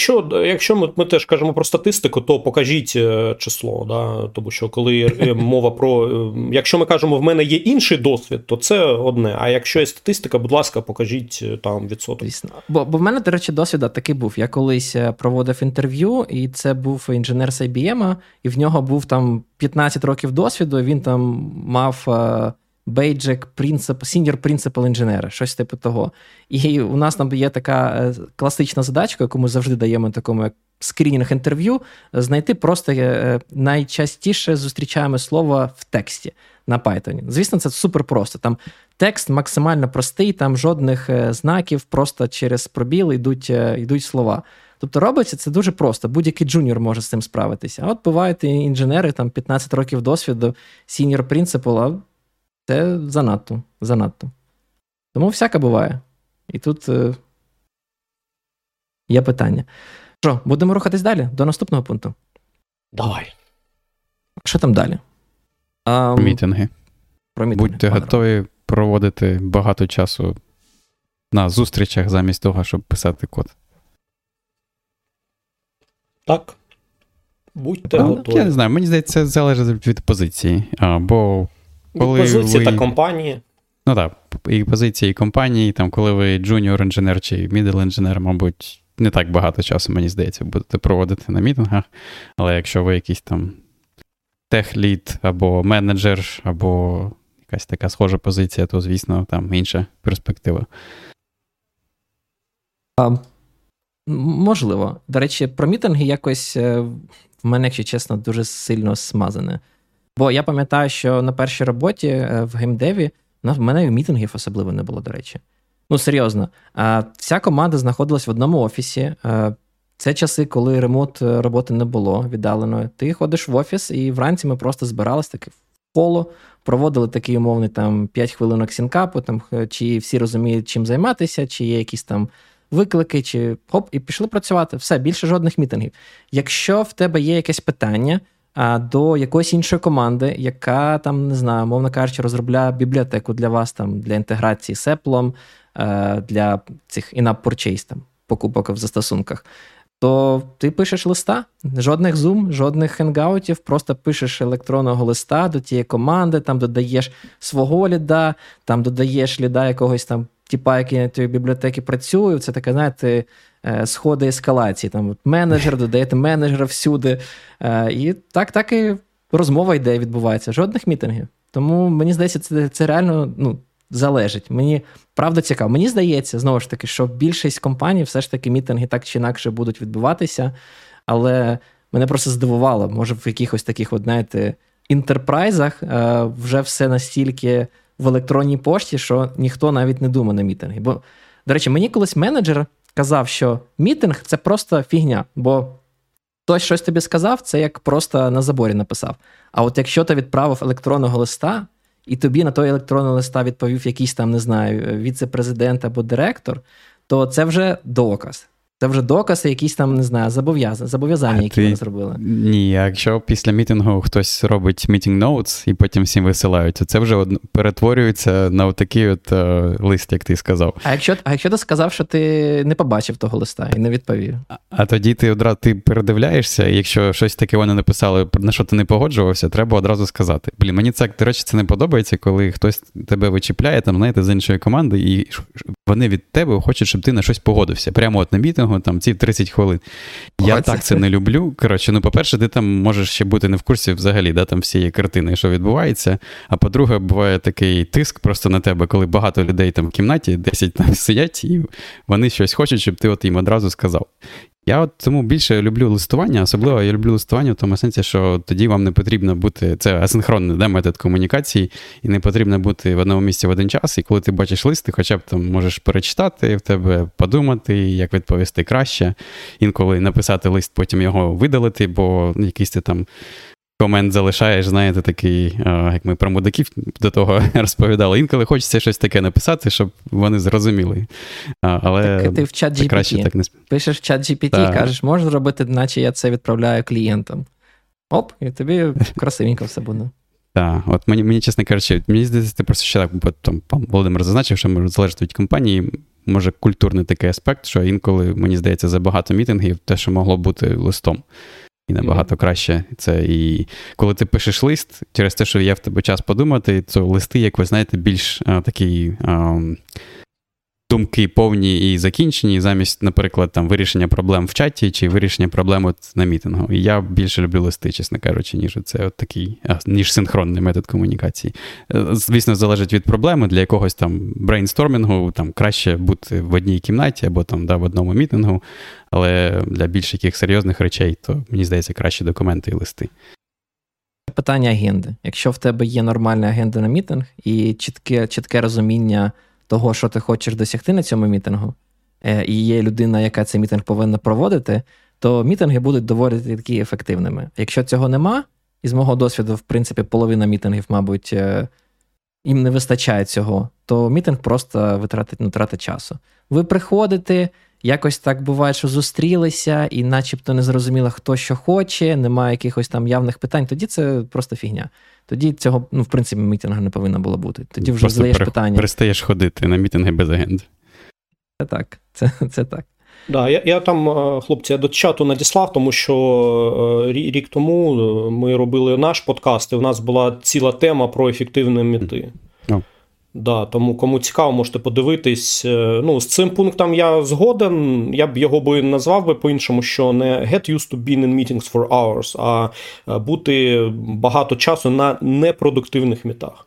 Якщо ми теж кажемо про статистику, то покажіть число. Да? Тому що коли мова про... Якщо ми кажемо, в мене є інший досвід, то це одне. А якщо є статистика, будь ласка, покажіть там відсоток. Звісно. Бо в мене, до речі, досвід такий був. Я колись проводив інтерв'ю, і це був інженер з IBM, і в нього був там 15 років досвіду, він там мав бейджик senior principal інженера, щось типу того. І у нас там є така класична задачка, яку ми завжди даємо такому як скрінінг інтерв'ю, знайти просто найчастіше зустрічаємо слово в тексті на Python. Звісно, це супер просто. Там текст максимально простий, там жодних знаків, просто через пробіл йдуть слова. Тобто робиться це дуже просто. Будь-який джуніор може з цим справитися. А от бувають інженери, там 15 років досвіду, senior principal, а це занадто. Тому всяке буває. І тут є питання. Що, будемо рухатись далі? До наступного пункту? Давай. Що там далі? Мітинги. Будьте готові проводити багато часу на зустрічах замість того, щоб писати код. Так. Будьте готові. Я не знаю, мені здається, це залежить від позиції. Бо коли від позиції та компанії. Так, і позиції, і компанії, там, коли ви джуніор-інженер чи мідл-інженер, мабуть, не так багато часу, мені здається, будете проводити на мітингах. Але якщо ви якийсь там тех-лід, або менеджер, або якась така схожа позиція, то, звісно, там інша перспектива. Можливо. До речі, про мітинги якось в мене, якщо чесно, дуже сильно смазане. Бо я пам'ятаю, що на першій роботі в геймдеві в мене мітингів особливо не було, до речі. Серйозно. Вся команда знаходилась в одному офісі. Це часи, коли ремонт роботи не було віддаленої. Ти ходиш в офіс, і вранці ми просто збирались таки в коло, проводили такий умовний там 5 хвилинок сінкапу, там, чи всі розуміють, чим займатися, чи є якісь там виклики, чи хоп, і пішли працювати. Все, більше жодних мітингів. Якщо в тебе є якесь питання до якоїсь іншої команди, яка там, не знаю, мовно кажучи, розробляє бібліотеку для вас, там, для інтеграції з Apple, для цих in-app purchase, там, покупок в застосунках, то ти пишеш листа, жодних Zoom, жодних хенгаутів, просто пишеш електронного листа до тієї команди, там додаєш свого ліда, там додаєш ліда якогось там типа, який на тій бібліотеці працює, це таке, знаєте, сходи ескалації. Там менеджер, додаєте менеджера всюди. І так і розмова йде, відбувається. Жодних мітингів. Тому, мені здається, це реально залежить. Мені правда цікаво. Мені здається, знову ж таки, що більшість компаній все ж таки мітинги так чи інакше будуть відбуватися, але мене просто здивувало, може в якихось таких, знаєте, інтерпрайзах вже все настільки в електронній пошті, що ніхто навіть не думає на мітинги. Бо, до речі, мені колись менеджер казав, що мітинг – це просто фігня, бо хтось щось тобі сказав, це як просто на заборі написав. А от якщо ти відправив електронного листа, і тобі на той електронний листа відповів якийсь там, не знаю, віце-президент або директор, то це вже доказ. Це вже докази, якісь там, не знаю, зобов'язання, які вони зробили. Ні, а якщо після мітингу хтось робить meeting notes і потім всім висилають, то це вже перетворюється на такий лист, як ти сказав. А якщо ти сказав, що ти не побачив того листа і не відповів? А тоді ти передивляєшся, і якщо щось таке вони написали, на що ти не погоджувався, треба одразу сказати. Мені це, до речі, це не подобається, коли хтось тебе вичіпляє, там, знаєте, з іншої команди, і вони від тебе хочуть, щоб ти на щось погодився. Прямо от на мітингу, там, ці 30 хвилин. Я так це не люблю. Коротше, по-перше, ти там можеш ще бути не в курсі взагалі, там всієї картини, що відбувається. А по-друге, буває такий тиск просто на тебе, коли багато людей там в кімнаті, 10 там сидять, і вони щось хочуть, щоб ти їм одразу сказав. Я тому більше люблю листування, особливо я люблю листування в тому сенсі, що тоді вам не потрібно бути, це асинхронний метод комунікації, і не потрібно бути в одному місці в один час, і коли ти бачиш лист, ти хоча б там можеш перечитати, в тебе подумати, як відповісти краще, інколи написати лист, потім його видалити, бо якийсь ти там комент залишаєш, знаєте, такий, як ми про мудаків до того розповідали. Інколи хочеться щось таке написати, щоб вони зрозуміли. Але так ти в чат GPT так не... пишеш в чат GPT і кажеш, можеш зробити, наче я це відправляю клієнтам. Оп, і тобі красивенько все буде. Так, от мені, чесно кажучи, мені здається, ти просто ще так, бо там пан Володимир зазначив, що може залежати від компанії, може культурний такий аспект, що інколи, мені здається, забагато мітингів, те, що могло бути листом. І набагато краще це. І коли ти пишеш лист, через те, що є в тебе час подумати, то листи, як ви знаєте, більш такі думки повні і закінчені, замість, наприклад, там вирішення проблем в чаті чи вирішення проблем на мітингу. І я більше люблю листи, чесно кажучи, ніж синхронний метод комунікації. Звісно, залежить від проблеми. Для якогось там брейнстормінгу там краще бути в одній кімнаті або там в одному мітингу, але для більш яких серйозних речей, то, мені здається, краще документи і листи. Питання агенди. Якщо в тебе є нормальна агенда на мітинг і чітке розуміння того, що ти хочеш досягти на цьому мітингу, і є людина, яка цей мітинг повинна проводити, то мітинги будуть доволі такі ефективними. Якщо цього нема, і з мого досвіду, в принципі, половина мітингів, мабуть, їм не вистачає цього, то мітинг просто тратить часу. Ви приходите, якось так буває, що зустрілися, і начебто не зрозуміло, хто що хоче, немає якихось там явних питань, тоді це просто фігня. Тоді цього, в принципі, мітингу не повинно було бути. Тоді вже задаєш питання. Перестаєш ходити на мітинги без агенди. Це так, це так. Да, я там, хлопці, я до чату надіслав, тому що рік тому ми робили наш подкаст, і у нас була ціла тема про ефективні міти. Да, тому кому цікаво, можете подивитись. З цим пунктом я згоден, я б його назвав по-іншому, що не get used to being in meetings for hours, а бути багато часу на непродуктивних мітах.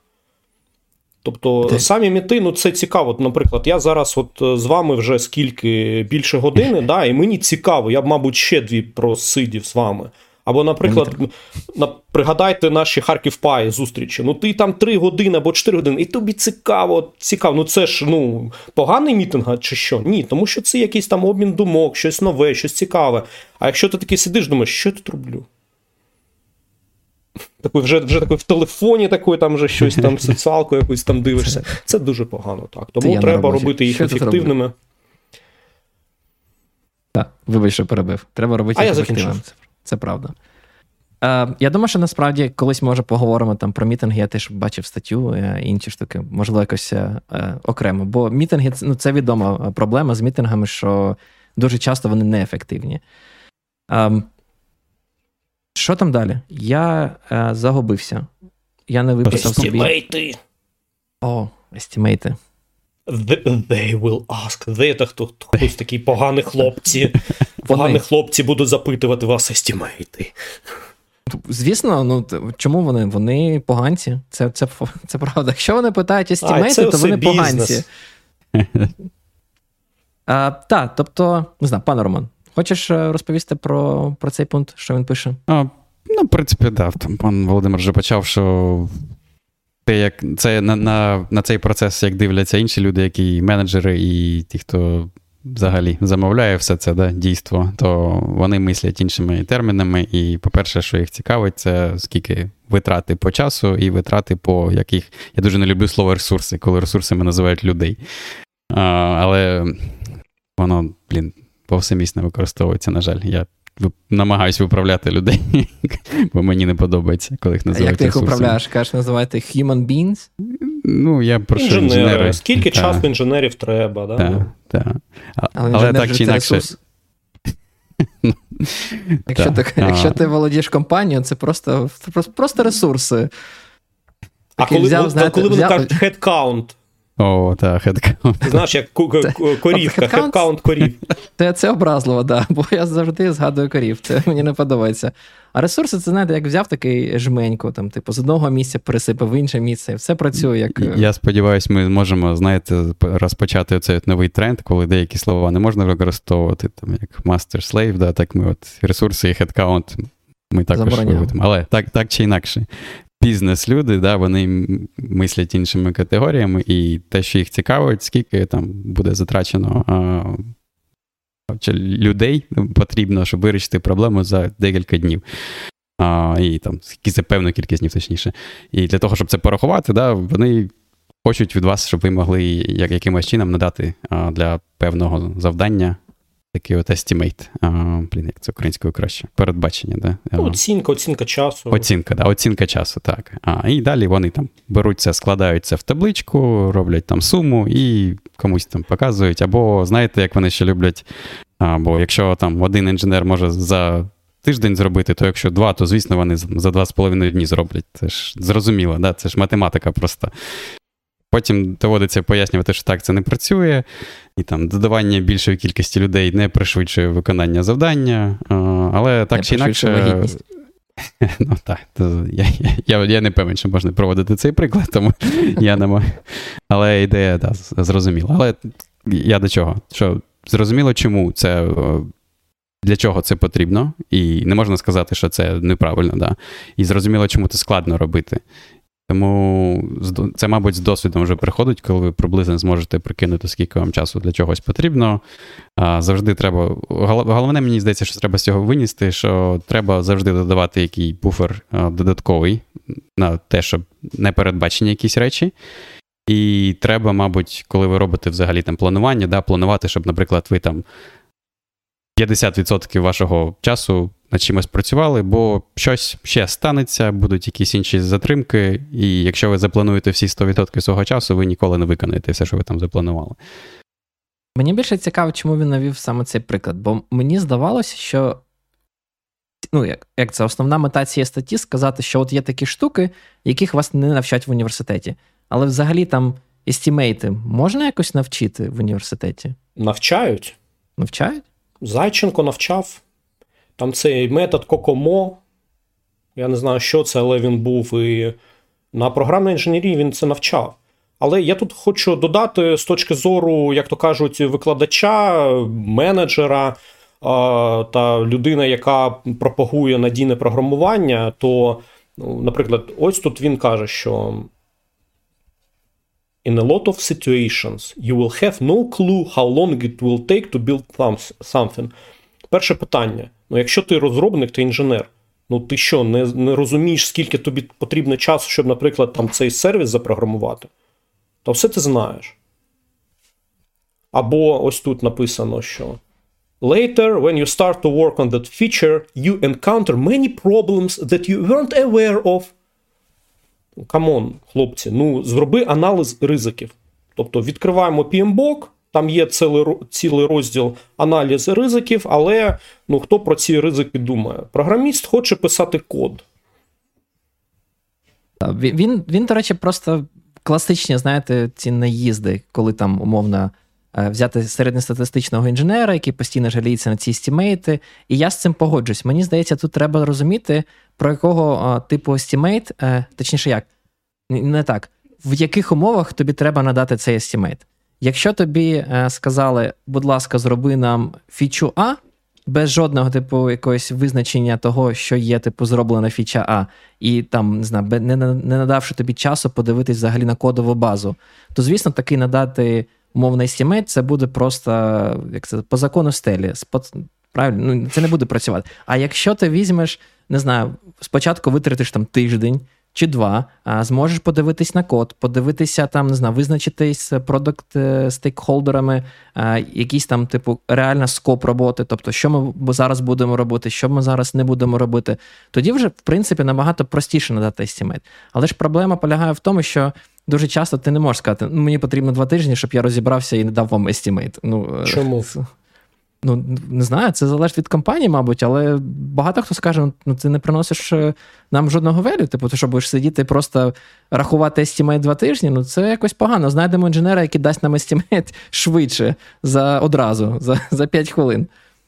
Тобто самі міти, це цікаво. Наприклад, я зараз з вами вже скільки більше години, да, і мені цікаво, я б, мабуть, ще 2 просидів з вами. Або, наприклад, пригадайте наші Харків Пай зустрічі. Ти там 3 години або 4 години, і тобі цікаво. Це ж, поганий мітинг, чи що? Ні, тому що це якийсь там обмін думок, щось нове, щось цікаве. А якщо ти такий сидиш, думаєш, що я тут роблю? Вже такий в телефоні, там вже щось там, соціалку якусь там дивишся. Це дуже погано, так. Тому треба робити їх ефективними. Так, вибач, що перебив. Треба робити їх ефективними. Це правда. Я думаю, що насправді колись, може, поговоримо там про мітинги, я теж бачив статтю, інші штуки, можливо, якось окремо. Бо мітинги, це відома проблема з мітингами, що дуже часто вони неефективні. Що там далі? Я загубився. Я не виписав собі... Естімейти. Естімейти. They will ask. They – це хтось такі погані хлопці. Погані хлопці будуть запитувати вас естімейти. Звісно, ну чому вони? Вони поганці. Це правда. Якщо вони питають естімейти, то вони поганці. Так, тобто, не знаю, пане Роман, хочеш розповісти про цей пункт, що він пише? В принципі, так. Там пан Володимир вже почав, що це на цей процес, як дивляться інші люди, які менеджери і ті, хто взагалі замовляє все це дійство, то вони мислять іншими термінами. І, по-перше, що їх цікавить, це скільки витрати по часу і витрати по яких... Я дуже не люблю слово ресурси, коли ресурсами називають людей. Але воно, повсемісно використовується, на жаль. Я намагаюся виправляти людей, бо мені не подобається, коли їх називають ресурсами. Як ти їх управляєш? Кажеш, називаєте human beings? Ну, я прошу інженери. Скільки часу інженерів треба, да? Так. Але так чи інакше. Якщо ти володієш компанією, це просто ресурси. А коли вони кажуть headcount? О, так, headcount. Ти знаєш, як корівка, headcount корів. Це образливо, так, бо я завжди згадую корів, це мені не подобається. А ресурси, це, знаєте, як взяв такий жменьку, там, типу, з одного місця пересипав в інше місце, і все працює як... Я сподіваюся, ми зможемо, знаєте, розпочати цей новий тренд, коли деякі слова не можна використовувати, там, як master-slave, да, так ми от ресурси і headcount ми також виводимо. Але так чи інакше. Бізнес-люди, да, вони мислять іншими категоріями, і те, що їх цікавить, скільки там буде затрачено людей потрібно, щоб вирішити проблему за декілька днів. І там, за певну кількість днів, точніше. І для того, щоб це порахувати, да, вони хочуть від вас, щоб ви могли якимось чином надати для певного завдання такий от estimate. Як це українською краще? Передбачення, да? Оцінка часу. Оцінка часу, так. І далі вони там беруть це, складають це в табличку, роблять там суму і комусь там показують. Або, знаєте, як вони ще люблять, бо якщо там один інженер може за тиждень зробити, то якщо два, то, звісно, вони за 2,5 дні зроблять. Це ж зрозуміло, да? Це ж математика просто. Потім доводиться пояснювати, що так це не працює, і там додавання більшої кількості людей не пришвидшує виконання завдання, але так чи інакше... Ну так, я не певен, що можна проводити цей приклад, тому я не можу. Але ідея, так, зрозуміла. Але я до чого? Що зрозуміло, чому це... Для чого це потрібно, і не можна сказати, що це неправильно, да. І зрозуміло, чому це складно робити. Тому це, мабуть, з досвідом вже приходить, коли ви приблизно зможете прикинути, скільки вам часу для чогось потрібно. Завжди треба... Головне, мені здається, що треба з цього винести, що треба завжди додавати який буфер додатковий на те, щоб не передбачені якісь речі. І треба, мабуть, коли ви робите взагалі там планування, да, планувати, щоб, наприклад, ви там 50% вашого часу над чимось працювали, бо щось ще станеться, будуть якісь інші затримки, і якщо ви заплануєте всі 100% свого часу, ви ніколи не виконаєте все, що ви там запланували. Мені більше цікаво, чому він навів саме цей приклад, бо мені здавалося, що як це основна мета цієї статті сказати, що от є такі штуки, яких вас не навчать в університеті. Але взагалі там естімейти можна якось навчити в університеті? Навчають. Навчають? Зайченко навчав. Там цей метод Кокомо, я не знаю, що це, але він був і на програмній інженерії він це навчав. Але я тут хочу додати з точки зору, як то кажуть, викладача, менеджера та людина, яка пропагує надійне програмування, то, наприклад, ось тут він каже, що in a lot of situations you will have no clue how long it will take to build something. Перше питання. Якщо ти розробник, ти інженер, ти що, не розумієш, скільки тобі потрібно часу, щоб, наприклад, там цей сервіс запрограмувати? То все ти знаєш. Або ось тут написано, що later, when you start to work on that feature, you encounter many problems that you weren't aware of. Камон, хлопці, зроби аналіз ризиків. Тобто відкриваємо PMBOK, там є цілий розділ аналіз ризиків, але хто про ці ризики думає? Програміст хоче писати код. Він, до речі, просто класичні, знаєте, ці наїзди, коли там, умовно, взяти середньостатистичного інженера, який постійно жаліється на ці стімейти, і я з цим погоджусь. Мені здається, тут треба розуміти, про якого типу стімейт, точніше як, не так, в яких умовах тобі треба надати цей естімейт. Якщо тобі сказали, будь ласка, зроби нам фічу А, без жодного типу якогось визначення того, що є типу зроблена фіча А, і там, не знаю, не надавши тобі часу подивитись взагалі на кодову базу, то, звісно, такий надати умовний естімейт, це буде просто, як це, по закону стелі. Правильно? Ну, це не буде працювати. А якщо ти візьмеш, не знаю, спочатку витратиш там тиждень чи 2, зможеш подивитись на код, подивитися там, не знаю, визначитись з продакт-стейкхолдерами, якийсь там, типу, реально скоп роботи, тобто, що ми зараз будемо робити, що ми зараз не будемо робити, тоді вже, в принципі, набагато простіше надати естімейт. Але ж проблема полягає в тому, що дуже часто ти не можеш сказати, мені потрібно 2 тижні, щоб я розібрався і не дав вам естімейт. Чому? Ну, не знаю, це залежить від компанії, мабуть, але багато хто скаже, ну ти не приносиш нам жодного велю, типу, ти що, будеш сидіти і просто рахувати естімейт 2 тижні, ну це якось погано. Знайдемо інженера, який дасть нам естімейт швидше, одразу, за 5 хвилин.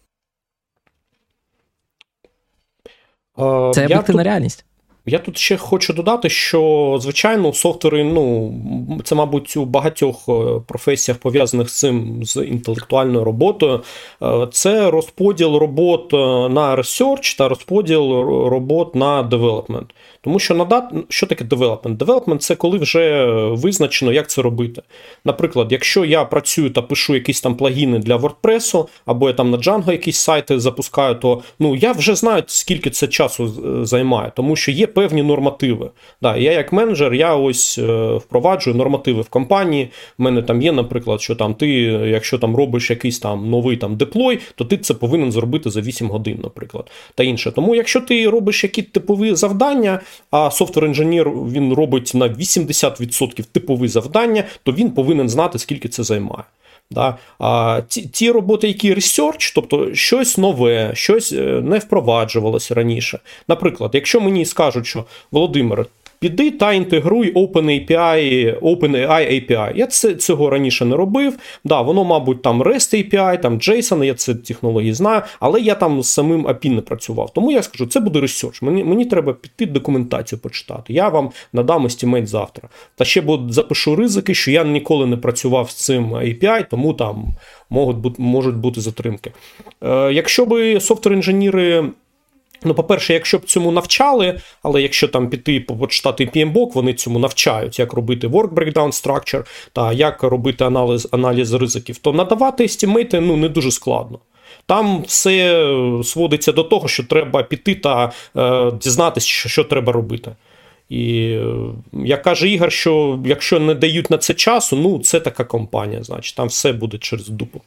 Це об'єктивна реальність. Я тут ще хочу додати, що, звичайно, софтвери, це, мабуть, у багатьох професіях пов'язаних з цим, з інтелектуальною роботою, це розподіл робот на research та розподіл робот на development. Тому що що таке development? Development – це коли вже визначено, як це робити. Наприклад, якщо я працюю та пишу якісь там плагіни для WordPress, або я там на Django якісь сайти запускаю, то я вже знаю, скільки це часу займає, тому що є певні нормативи. Да, я як менеджер, я ось впроваджую нормативи в компанії. У мене там є, наприклад, що там ти, якщо там робиш якийсь там новий там деплой, то ти це повинен зробити за 8 годин, наприклад, та інше. Тому якщо ти робиш якісь типові завдання, а софтвер-інженер, він робить на 80% типові завдання, то він повинен знати, скільки це займає. Да? А ті роботи, які research, тобто щось нове, щось не впроваджувалося раніше. Наприклад, якщо мені скажуть, що Володимир, піди та інтегруй OpenAI API. Я цього раніше не робив. Да, воно, мабуть, там REST API, там JSON, я ці технології знаю, але я там з самим API не працював. Тому я скажу, це буде research. Мені треба піти документацію почитати. Я вам надам естімейт завтра. Та ще запишу ризики, що я ніколи не працював з цим API, тому там можуть бути затримки. Якщо би софтвер-інженіри, по-перше, якщо б цьому навчали, але якщо там піти почитати PMBOK, вони цьому навчають, як робити work breakdown structure та як робити аналіз ризиків, то надавати естімейти не дуже складно. Там все сводиться до того, що треба піти та дізнатися, що треба робити. І як каже Ігор, що якщо не дають на це часу, це така компанія, значить, там все буде через дупу.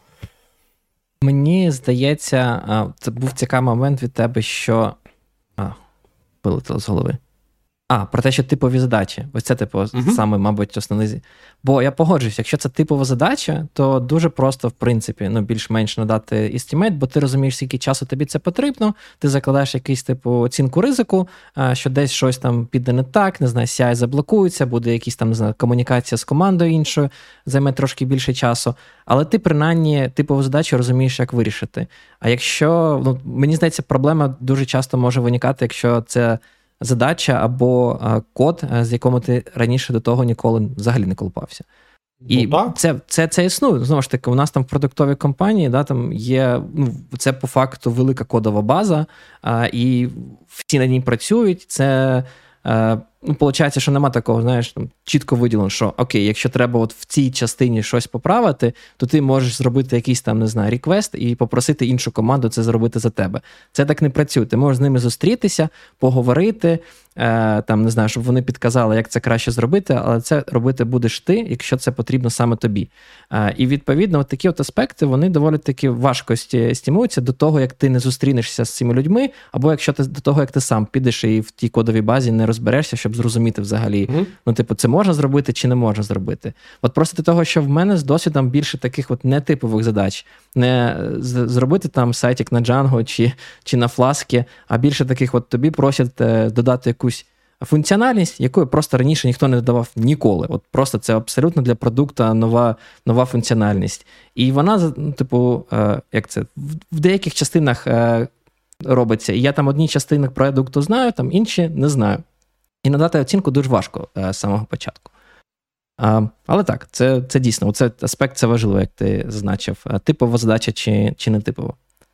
Мені здається, це був цікавий момент від тебе, що... вилетіло з голови. Про те, що типові задачі. Ось це, саме, мабуть, основний... Бо я погоджуюсь, якщо це типова задача, то дуже просто, в принципі, більш-менш надати естімейт, бо ти розумієш, скільки часу тобі це потрібно, ти закладаєш якийсь, оцінку ризику, що десь щось там піде не так, не знаю, CI заблокується, буде якісь там, не знаю, комунікація з командою іншою, займе трошки більше часу, але ти, принаймні, типову задачу розумієш, як вирішити. А якщо, мені здається, проблема дуже часто може виникати, якщо це задача або код, з якому ти раніше до того ніколи взагалі не колупався. І це існує. Знову ж таки, у нас там в продуктовій компанії, там є, це по факту велика кодова база, і всі на ній працюють. Це, виходить, що нема такого, знаєш, чітко виділено, що окей, якщо треба в цій частині щось поправити, то ти можеш зробити якийсь там, не знаю, реквест і попросити іншу команду це зробити за тебе. Це так не працює. Ти можеш з ними зустрітися, поговорити, там, не знаю, щоб вони підказали, як це краще зробити, але це робити будеш ти, якщо це потрібно саме тобі. І, відповідно, такі аспекти, вони доволі таки важко стімуються до того, як ти не зустрінешся з цими людьми, або якщо ти до того, як ти сам підеш і в тій кодовій базі не розберешся, щоб зрозуміти взагалі, це можна зробити чи не можна зробити. От просто до того, що в мене з досвідом більше таких нетипових задач. Не зробити там сайтик на Django чи на Flask, а більше таких тобі просять додати якусь функціональність, якої просто раніше ніхто не додавав ніколи. От просто це абсолютно для продукту нова функціональність. І вона, типу, як це, в деяких частинах робиться. І я там одні частини продукту знаю, там інші не знаю. І надати оцінку дуже важко з самого початку. Але так, це дійсно, цей аспект це важливо, як ти зазначив. Типова задача чи не типова.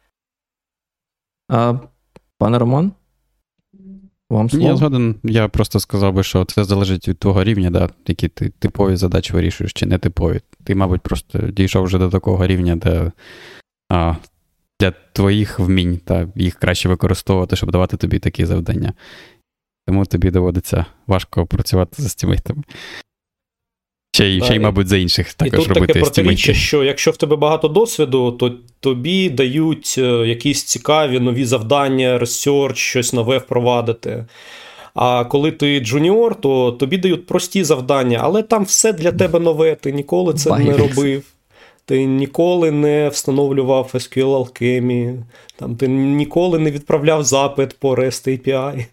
Пане Роман? Вам слово? Я згоден, я просто сказав би, що це залежить від твого рівня, да, які ти типові задачі вирішуєш чи не типові. Ти, мабуть, просто дійшов вже до такого рівня, де для твоїх вмінь та їх краще використовувати, щоб давати тобі такі завдання. Тому тобі доводиться важко працювати з естімейтами. Ще й, мабуть, за інших також робити естімейти. І тут таке протиріччя, що якщо в тебе багато досвіду, то тобі дають якісь цікаві нові завдання, ресерч, щось нове впровадити. А коли ти джуніор, то тобі дають прості завдання, але там все для тебе нове, ти ніколи це не робив. Ти ніколи не встановлював SQL Alchemy, там, ти ніколи не відправляв запит по REST API.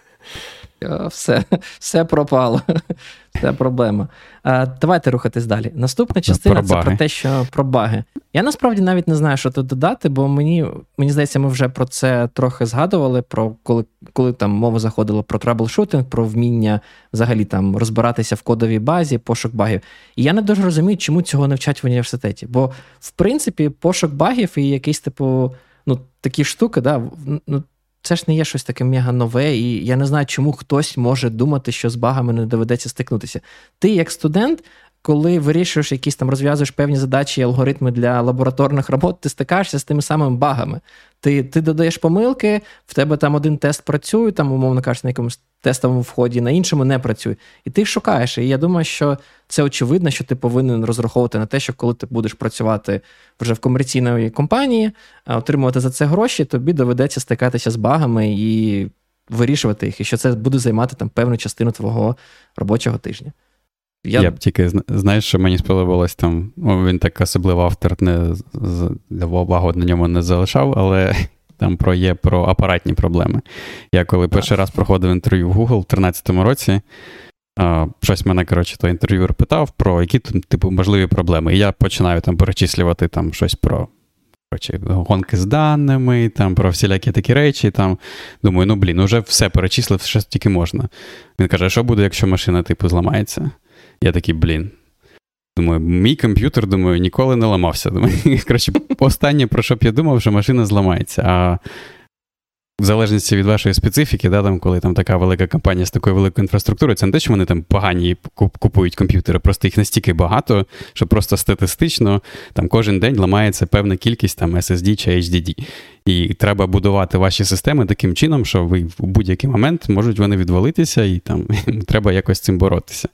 Все пропало. Це проблема. Давайте рухатись далі. Наступна частина – це про те, що про баги. Я насправді навіть не знаю, що тут додати, бо мені здається, ми вже про це трохи згадували, про коли там мова заходила про траблшутинг, про вміння взагалі там розбиратися в кодовій базі, пошук багів. І я не дуже розумію, чому цього не вчать в університеті. Бо, в принципі, пошук багів і якісь, типу, такі штуки, да, це ж не є щось таке мега нове, і я не знаю, чому хтось може думати, що з багами не доведеться стикнутися. Ти, як студент, коли вирішуєш якісь там, розв'язуєш певні задачі і алгоритми для лабораторних робот, ти стикаєшся з тими самими багами. Ти додаєш помилки, в тебе там один тест працює, там, умовно кажучи, на якомусь тестовому вході, на іншому не працює. І ти їх шукаєш. І я думаю, що це очевидно, що ти повинен розраховувати на те, що коли ти будеш працювати вже в комерційній компанії, отримувати за це гроші, тобі доведеться стикатися з багами і вирішувати їх. І що це буде займати там певну частину твого робочого тижня. Я б тільки, знаєш, що мені сподобалось там, він так особливо автор увагу на ньому не залишав, але там є про апаратні проблеми. Я коли перший раз проходив інтерв'ю в Google в 2013 році, щось мене, той інтерв'юер питав про які тут, типу, можливі проблеми. І я починаю там перечислювати там щось про гонки з даними, там про всілякі такі речі, там, думаю, уже все перечислив, що тільки можна. Він каже, що буде, якщо машина, типу, зламається? Я такий, думаю, мій комп'ютер, ніколи не ламався. Останнє, про що б я думав, що машина зламається. А в залежності від вашої специфіки, да, там, коли там така велика компанія з такою великою інфраструктурою, це не те, що вони там погані купують комп'ютери, просто їх настільки багато, що просто статистично там кожен день ламається певна кількість там SSD чи HDD. І треба будувати ваші системи таким чином, що ви в будь-який момент можуть вони відвалитися, і там треба якось з цим боротися.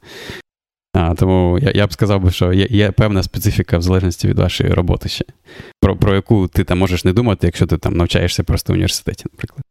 Тому я б сказав, що є певна специфіка в залежності від вашої роботи ще, про яку ти там можеш не думати, якщо ти там навчаєшся просто в університеті, наприклад.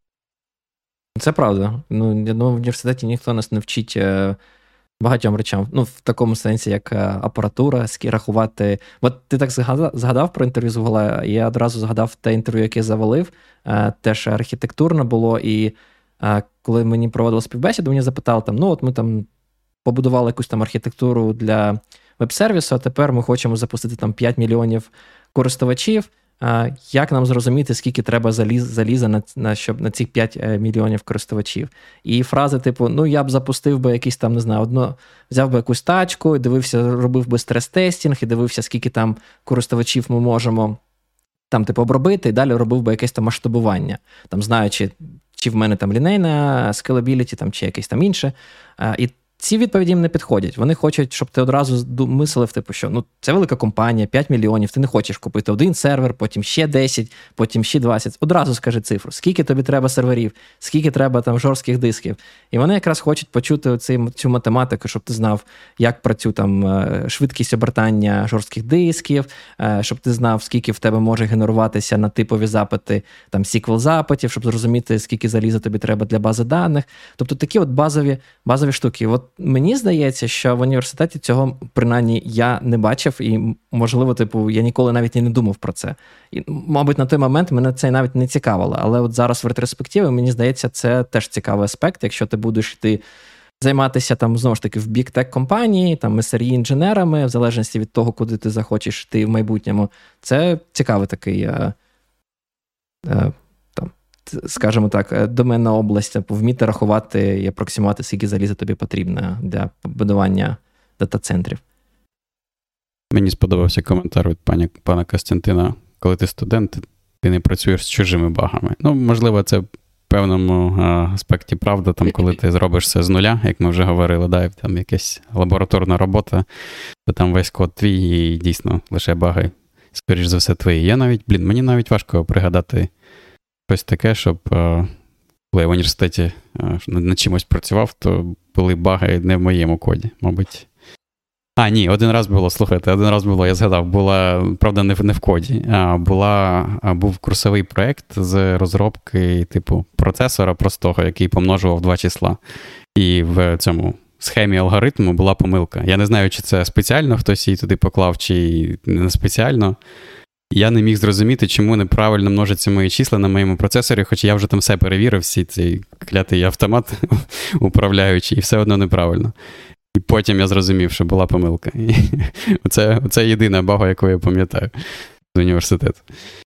Це правда. Я думаю, в університеті ніхто нас не вчить багатьом речам. В такому сенсі, як апаратура, рахувати. От ти так згадав про інтерв'ю з Google, я одразу згадав те інтерв'ю, яке завалив, теж архітектурно було, і коли мені проводили співбесіду, мені запитали, ми там побудували якусь там архітектуру для веб-сервісу, а тепер ми хочемо запустити там 5 мільйонів користувачів. Як нам зрозуміти, скільки треба заліза щоб на цих 5 мільйонів користувачів? І фрази типу, я б запустив би якийсь там, не знаю, взяв би якусь тачку, дивився, робив би стрес-тестінг і дивився, скільки там користувачів ми можемо там, обробити, і далі робив би якесь там масштабування. Там, знаючи, чи в мене там лінейна scalability, там, чи якесь там інше. І ці відповіді їм не підходять. Вони хочуть, щоб ти одразу мислив, що це велика компанія, 5 мільйонів, ти не хочеш купити один сервер, потім ще 10, потім ще 20. Одразу скажи цифру, скільки тобі треба серверів, скільки треба там жорстких дисків. І вони якраз хочуть почути цю математику, щоб ти знав, як працює там швидкість обертання жорстких дисків, щоб ти знав, скільки в тебе може генеруватися на типові запити там SQL-запитів, щоб зрозуміти, скільки заліза тобі треба для бази даних. Тобто такі от базові штуки. От мені здається, що в університеті цього, принаймні, я не бачив, і, можливо, я ніколи навіть і не думав про це. І, мабуть, на той момент мене це навіть не цікавило, але от зараз в ретроспективі, мені здається, це теж цікавий аспект, якщо ти будеш йти займатися там, знову ж таки, в бік-тек-компанії, там, SRE-інженерами, в залежності від того, куди ти захочеш йти в майбутньому. Це цікавий такий, скажімо так, доменна область, вміти рахувати і апроксимувати, скільки заліза тобі потрібно для будування дата-центрів. Мені сподобався коментар від пана Костянтина. Коли ти студент, ти не працюєш з чужими багами. Ну, можливо, це в певному аспекті правда, там, коли ти зробиш це з нуля, як ми вже говорили, да, і там якась лабораторна робота, то там весь код твій і дійсно лише баги, скоріш за все, твої. Мені навіть важко пригадати щось таке, щоб коли я в університеті над чимось працював, то були баги не в моєму коді, мабуть. Ні, один раз було, я згадав, була, правда, не в коді, був курсовий проєкт з розробки типу процесора простого, який помножував два числа. І в цьому схемі алгоритму була помилка. Я не знаю, чи це спеціально хтось її туди поклав, чи не спеціально. Я не міг зрозуміти, чому неправильно множаться мої числа на моєму процесорі, хоч я вже там все перевірив, всі цей клятий автомат управляючий, і все одно неправильно. І потім я зрозумів, що була помилка. І це єдина бага, яку я пам'ятаю з університету.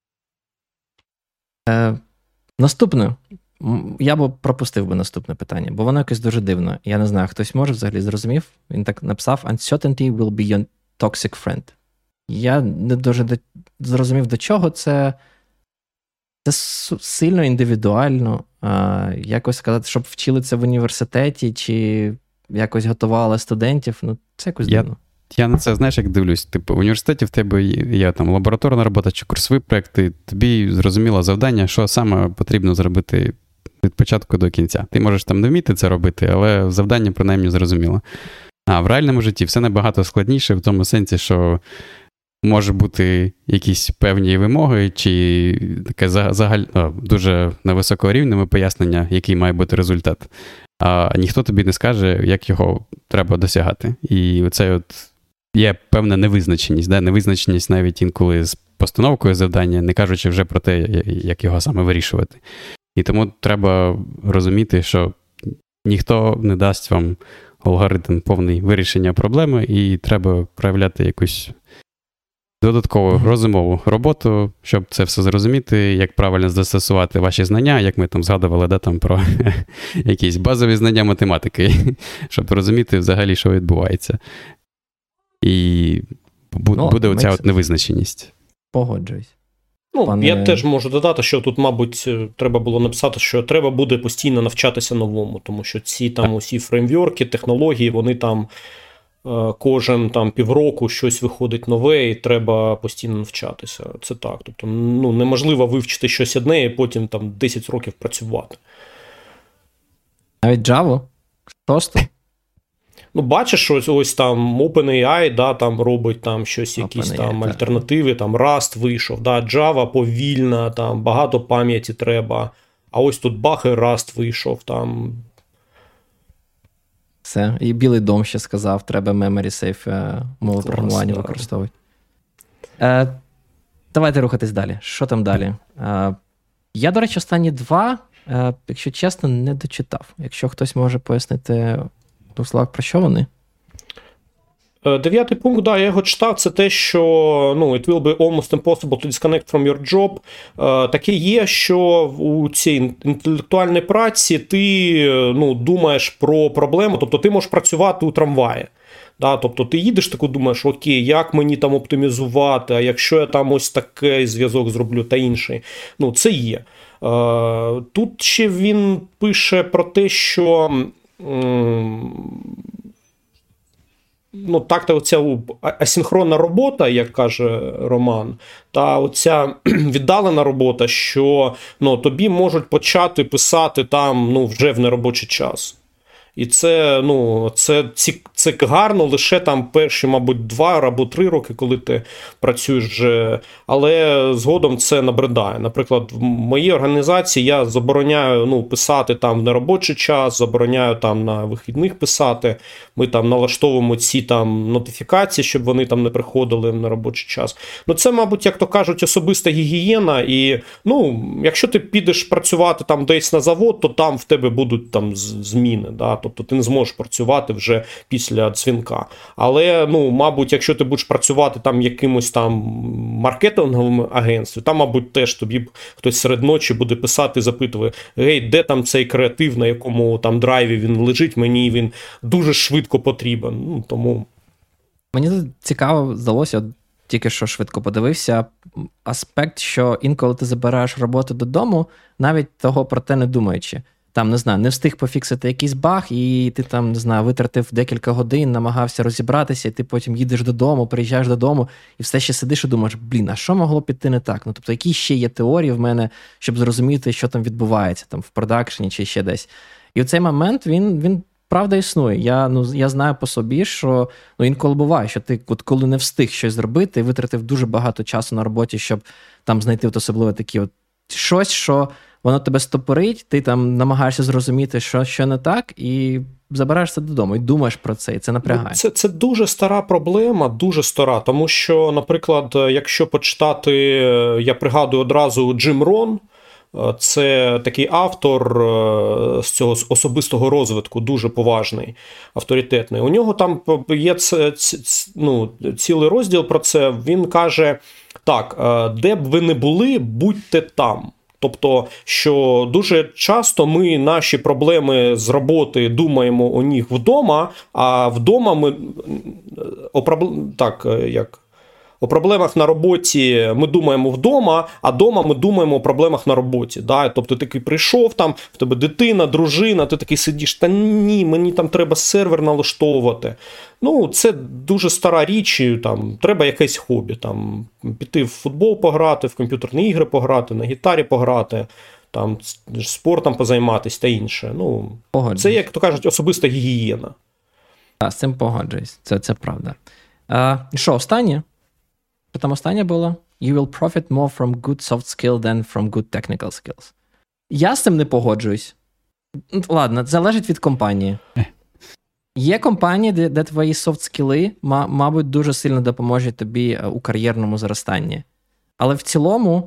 Наступне. Я б пропустив би наступне питання, бо воно якось дуже дивно. Я не знаю, хтось може взагалі зрозумів. Він так написав: "Uncertainty will be your toxic friend". Я не дуже зрозумів, до чого це. Це сильно індивідуально. Якось сказати, щоб вчили це в університеті, чи якось готували студентів, це якось дивно. Я на це, знаєш, як дивлюсь, типу, в університеті в тебе є там лабораторна робота чи курсові проєкти, тобі зрозуміло завдання, що саме потрібно зробити від початку до кінця. Ти можеш там не вміти це робити, але завдання принаймні зрозуміло. А в реальному житті все набагато складніше в тому сенсі, що може бути якісь певні вимоги, чи таке дуже невисокого рівня пояснення, який має бути результат. А ніхто тобі не скаже, як його треба досягати. І оце є певна невизначеність, невизначеність навіть інколи з постановкою завдання, не кажучи вже про те, як його саме вирішувати. І тому треба розуміти, що ніхто не дасть вам алгоритм повний вирішення проблеми, і треба проявляти якусь додаткову розумову роботу, щоб це все зрозуміти, як правильно застосувати ваші знання, як ми там згадували, там про якісь базові знання математики, щоб розуміти взагалі, що відбувається. І буде оця от невизначеність. Погоджуюсь. Я теж можу додати, що тут, мабуть, треба було написати, що треба буде постійно навчатися новому, тому що ці там усі фреймворки, технології, вони там кожен там півроку щось виходить нове, і треба постійно навчатися. Це так. Тобто, неможливо вивчити щось одне і потім там 10 років працювати. Навіть Java? Просто? Бачиш, що ось там OpenAI, там робить там щось, якісь там альтернативи, там Rust вийшов, Java повільна, там багато пам'яті треба, а ось тут бах і Rust вийшов, там. Все. І Білий дом ще сказав, треба memory safe мови програмування використовувати. Давайте рухатись далі. Що там далі? Я, до речі, останні два, якщо чесно, не дочитав. Якщо хтось може пояснити у словах, про що вони? 9-й пункт, я його читав, це те, що it will be almost impossible to disconnect from your job. Таке є, що у цій інтелектуальній праці ти думаєш про проблему, тобто ти можеш працювати у трамваї. Тобто ти їдеш, таку думаєш, окей, як мені там оптимізувати, а якщо я там ось такий зв'язок зроблю та інший. Це є. Тут ще він пише про те, що оця асинхронна робота, як каже Роман, та оця віддалена робота, що тобі можуть почати писати там вже в неробочий час. І це гарно лише там перші, мабуть, 2 або 3 роки, коли ти працюєш вже, але згодом це набридає. Наприклад, в моїй організації я забороняю писати там в неробочий час, забороняю там на вихідних писати, ми там налаштовуємо ці там нотифікації, щоб вони там не приходили в неробочий час. Це, мабуть, як то кажуть, особиста гігієна, і, якщо ти підеш працювати там десь на завод, то там в тебе будуть там зміни, да? Тобто ти не зможеш працювати вже після дзвінка. Але, мабуть, якщо ти будеш працювати там якимось там маркетинговим агентством, там, мабуть, теж тобі хтось серед ночі буде писати, запитувати, гей, де там цей креатив, на якому там драйві він лежить, мені він дуже швидко потрібен. Тому... Мені цікаво здалося, тільки що швидко подивився, аспект, що інколи ти забираєш роботу додому, навіть того про те не думаючи. Там, не знаю, не встиг пофіксити якийсь баг, і ти там, не знаю, витратив декілька годин, намагався розібратися, і ти потім їдеш додому, приїжджаєш додому, і все ще сидиш і думаєш, а що могло піти не так? Тобто, які ще є теорії в мене, щоб зрозуміти, що там відбувається, там, в продакшені чи ще десь. І в цей момент він правда існує. Я знаю по собі, що інколи буває, що ти, коли не встиг щось зробити, витратив дуже багато часу на роботі, щоб там знайти особливо такі щось, що воно тебе стопорить, ти там намагаєшся зрозуміти, що не так, і забираєшся додому, і думаєш про це, і це напрягає. Це дуже стара проблема, дуже стара, тому що, наприклад, якщо почитати, я пригадую одразу Джим Рон, це такий автор з цього особистого розвитку, дуже поважний, авторитетний. У нього там є цілий розділ про це. Він каже, так, де б ви не були, будьте там. Тобто, що дуже часто ми наші проблеми з роботи думаємо у них вдома, а вдома ми о проблемах на роботі ми думаємо вдома, а вдома ми думаємо о проблемах на роботі. Да? Тобто ти такий прийшов, там, в тебе дитина, дружина, ти такий сидиш, та ні, мені там треба сервер налаштовувати. Це дуже стара річ, там, треба якесь хобі. Там, піти в футбол пограти, в комп'ютерні ігри пограти, на гітарі пограти, там, спортом позайматися та інше. Це, як то кажуть, особиста гігієна. Так, з цим погоджуюсь, це правда. Що, останнє? Там останнє було? You will profit more from good soft skill than from good technical skills. Я з цим не погоджуюсь. Ладно, залежить від компанії. Є компанії, де твої софт-скіли, мабуть, дуже сильно допоможуть тобі у кар'єрному зростанні. Але в цілому,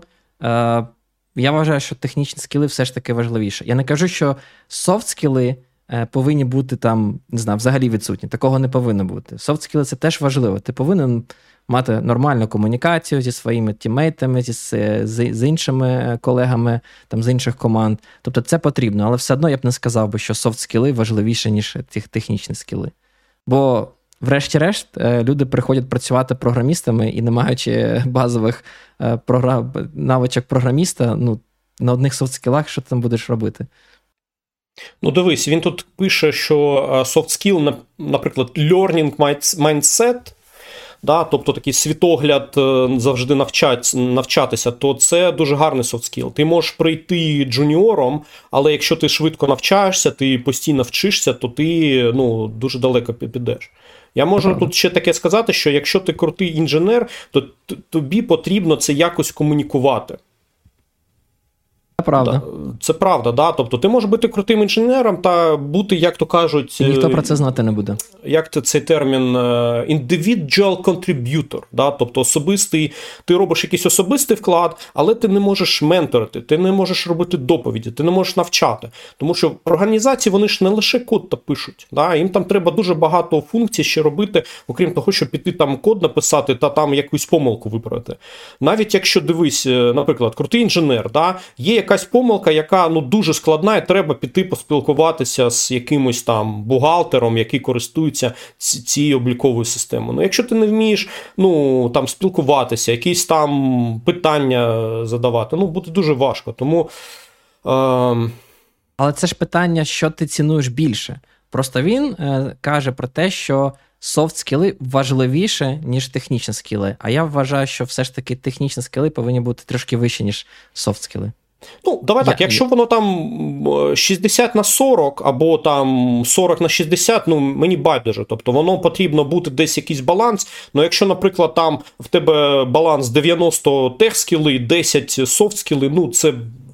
я вважаю, що технічні скіли все ж таки важливіше. Я не кажу, що софт-скіли повинні бути там, не знаю, взагалі відсутні. Такого не повинно бути. Софт-скіли – це теж важливо. Ти повинен мати нормальну комунікацію зі своїми тіммейтами, з іншими колегами, там, з інших команд. Тобто це потрібно, але все одно я б не сказав би, що софт-скіли важливіше, ніж технічні скіли. Бо, врешті-решт, люди приходять працювати програмістами і не маючи базових навичок програміста, на одних софт-скілах, що ти там будеш робити? Дивись, він тут пише, що soft skill, наприклад, learning mindset, да, тобто такий світогляд завжди навчатися, то це дуже гарний soft skill. Ти можеш прийти джуніором, але якщо ти швидко навчаєшся, ти постійно вчишся, то ти дуже далеко підеш. Я можу тут ще таке сказати, що якщо ти крутий інженер, то тобі потрібно це якось комунікувати. Це правда. Це правда, да. Тобто ти можеш бути крутим інженером та бути, як то кажуть... І ніхто про це знати не буде. Як цей термін? Individual contributor. Да? Тобто особистий, ти робиш якийсь особистий вклад, але ти не можеш менторити, ти не можеш робити доповіді, ти не можеш навчати. Тому що організації, вони ж не лише код та пишуть. Да? Їм там треба дуже багато функцій ще робити, окрім того, щоб піти там код написати та там якусь помилку виправити. Навіть якщо, дивись, наприклад, крутий інженер, да? Є якась помилка, яка дуже складна, і треба піти поспілкуватися з якимось там бухгалтером, який користується цією обліковою системою. Якщо ти не вмієш там спілкуватися, якісь там питання задавати, буде дуже важко. Тому... Але це ж питання, що ти цінуєш більше. Просто він каже про те, що софт-скіли важливіше, ніж технічні скіли. А я вважаю, що все ж таки технічні скіли повинні бути трошки вищі, ніж софт-скіли. Ну, давай так, якщо воно там 60/40 або там 40/60, ну, мені байдуже. Тобто воно потрібно бути десь якийсь баланс. Ну, якщо, наприклад, там в тебе баланс 90 тех-скіли, 10 софт-скіли, ну, це...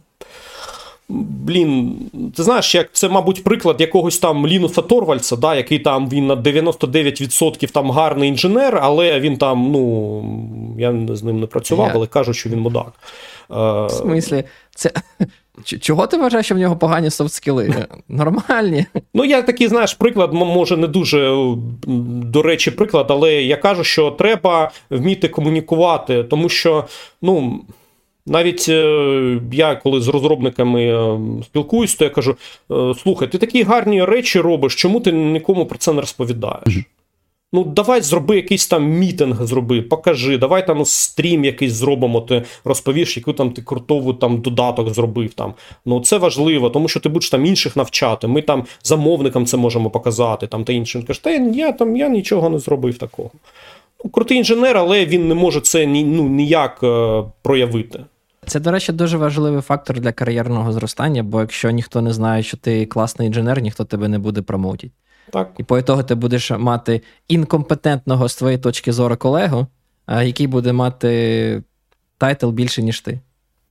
Блін, ти знаєш, як це, мабуть, приклад якогось там Лінуса Торвальдса, да, який там, він на 99% там гарний інженер, але він там, ну, я з ним не працював, але кажуть, що він мудак. В смислі? Це... Чого ти вважаєш, що в нього погані софт-скіли? Нормальні. Ну, я такий, знаєш, приклад, може не дуже, до речі, приклад, але я кажу, що треба вміти комунікувати, тому що, ну... Навіть я, коли з розробниками спілкуюсь, то я кажу, слухай, ти такі гарні речі робиш, чому ти нікому про це не розповідаєш? Ну, давай зроби якийсь там мітинг, покажи, давай там стрім якийсь зробимо, ти розповіш, яку там ти крутову там додаток зробив там. Ну, це важливо, тому що ти будеш там інших навчати, ми там замовникам це можемо показати, там та іншим. Кажеш, я нічого не зробив такого. Ну, крутий інженер, але він не може це ніяк проявити. Це, до речі, дуже важливий фактор для кар'єрного зростання, бо якщо ніхто не знає, що ти класний інженер, ніхто тебе не буде промоутити. Так. І по ітогу ти будеш мати інкомпетентного з твоєї точки зору колегу, який буде мати тайтл більше, ніж ти.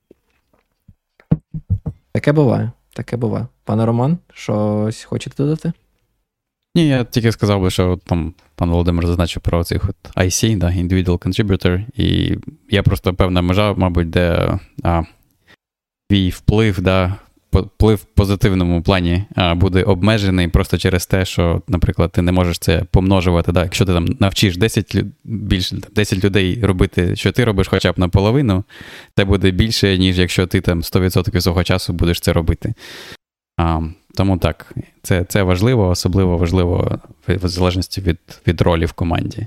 Таке буває. Пане Роман, щось хочете додати? Ні, я тільки сказав би, що там пан Володимир зазначив про цих от IC, да, Individual Contributor, і є просто певна межа, мабуть, де твій вплив, да, вплив в позитивному плані буде обмежений просто через те, що, наприклад, ти не можеш це помножувати. Да? Якщо ти там навчиш 10 людей робити, що ти робиш хоча б наполовину, це буде більше, ніж якщо ти там 100% свого часу будеш це робити. Тому так, це важливо, особливо важливо в залежності від ролі в команді.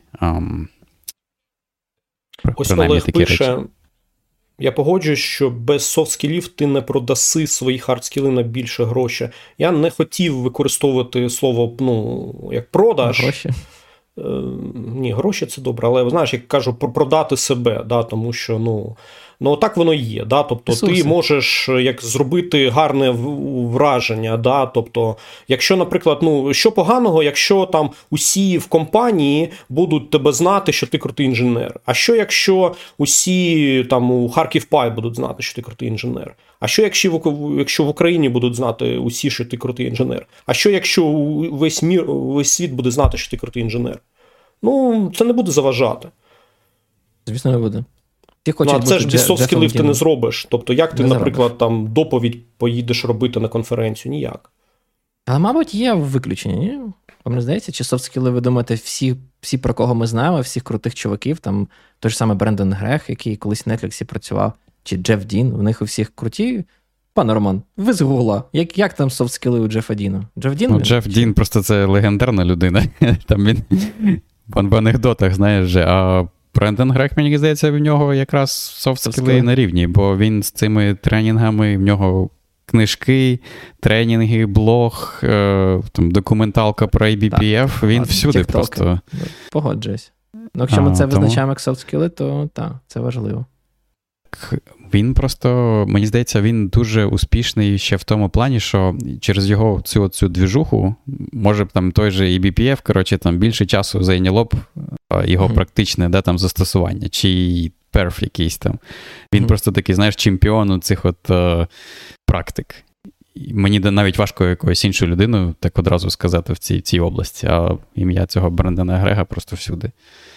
Ось Олег пише, я погоджуюсь, що без софт-скілів ти не продаси свої хард-скіли на більше гроші. Я не хотів використовувати слово, ну, як продаж. Гроші? Ні, гроші це добре, але, знаєш, як кажу, продати себе, да, тому що, ну, так воно і є, да, тобто ти можеш як зробити гарне враження, да, тобто, якщо, наприклад, ну, що поганого, якщо там усі в компанії будуть тебе знати, що ти крутий інженер, а що якщо усі там у Харків Пай будуть знати, що ти крутий інженер, а що якщо в Україні будуть знати усі, що ти крутий інженер, а що якщо весь світ буде знати, що ти крутий інженер, ну, це не буде заважати. Звісно, не буде. А це ж без софт-скілів ти не зробиш. Тобто, як ти, наприклад, там доповідь поїдеш робити на конференцію? Ніяк. Але, мабуть, є виключення, ні? Вам не здається, чи софт-скіли, ви думаєте, всі, про кого ми знаємо, всіх крутих чуваків, там той ж самий Брендон Грех, який колись в Netflix працював, чи Джеф Дін, у них у всіх круті. Пане Роман, ви з Гугла. Як там софт-скіли у Джефа Діна? Джеф Дін просто це легендарна людина. Там він в анекдотах, знаєш же, а Брендон Грех, мені здається, в нього якраз софт-скіли на рівні, бо він з цими тренінгами, в нього книжки, тренінги, блог, там, документалка про ABPF, він всюди TikTok. Просто. Погоджуюсь. Ну, якщо ми це визначаємо як софт-скіли, то так, це важливо. Він просто, мені здається, він дуже успішний ще в тому плані, що через його цю двіжуху, може б там той же eBPF, коротше, там більше часу зайняло б його практичне, да, там застосування, чи перф якийсь там. Він просто такий, знаєш, чемпіон у цих от практик. Мені навіть важко якоюсь іншою людиною так одразу сказати в цій області, а ім'я цього Брендона Грега просто всюди.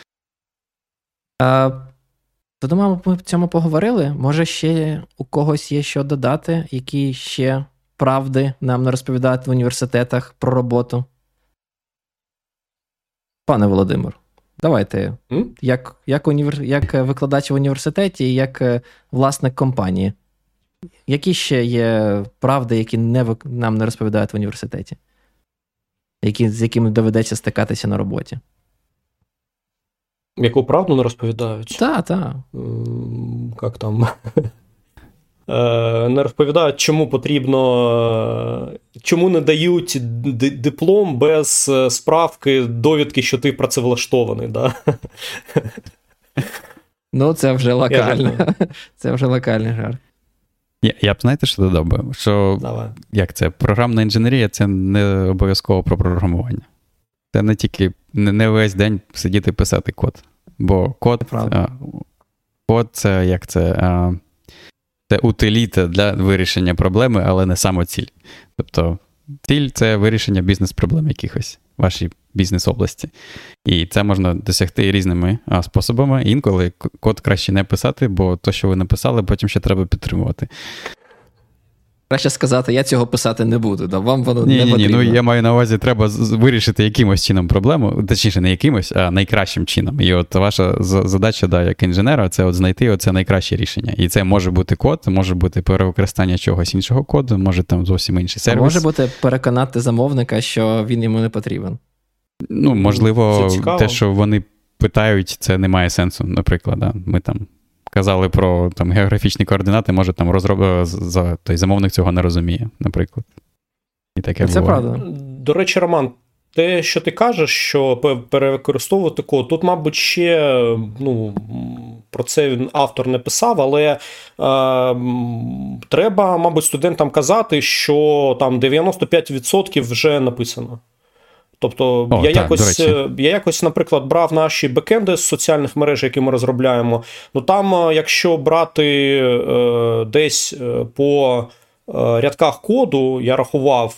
То, думаю, ми в цьому поговорили. Може, ще у когось є що додати, які ще правди нам не розповідають в університетах про роботу? Пане Володимир, давайте. Як викладач в університеті і як власник компанії. Які ще є правди, які нам не розповідають в університеті? З якими доведеться стикатися на роботі? Яку правду не розповідають? Так. Як там? Не розповідають, чому потрібно, чому не дають диплом без справки, довідки, що ти працевлаштований, да? Ну, це вже локально. Це вже локальний жарт. Я б, знаєте, що додав би? Що, Давай. Як це? Програмна інженерія – це не обов'язково про програмування. Це не тільки, не весь день сидіти писати код. Бо код це, як це утиліта для вирішення проблеми, але не самоціль. Тобто, ціль – це вирішення бізнес-проблем якихось в вашій бізнес-області. І це можна досягти різними способами. Інколи код краще не писати, бо то, що ви написали, потім ще треба підтримувати. Краще сказати, я цього писати не буду, да? Вам воно не потрібно. Я маю на увазі, треба вирішити якимось чином проблему, точніше не якимось, а найкращим чином. І от ваша задача, як інженера, це от знайти оце найкраще рішення. І це може бути код, може бути перевикористання чогось іншого коду, може там зовсім інший сервіс. А може бути переконати замовника, що він йому не потрібен. Можливо, те, що вони питають, це не має сенсу, наприклад. Да? Ми там казали про там, географічні координати, може там той замовник цього не розуміє, наприклад. І таке це буває. правда. До речі, Роман, те, що ти кажеш, що перевикористовувати код, тут, мабуть, ще про це автор не писав, але треба, мабуть, студентам казати, що там 95% вже написано. Тобто я якось, наприклад, брав наші бекенди з соціальних мереж, які ми розробляємо. Там, якщо брати десь по рядках коду, я рахував,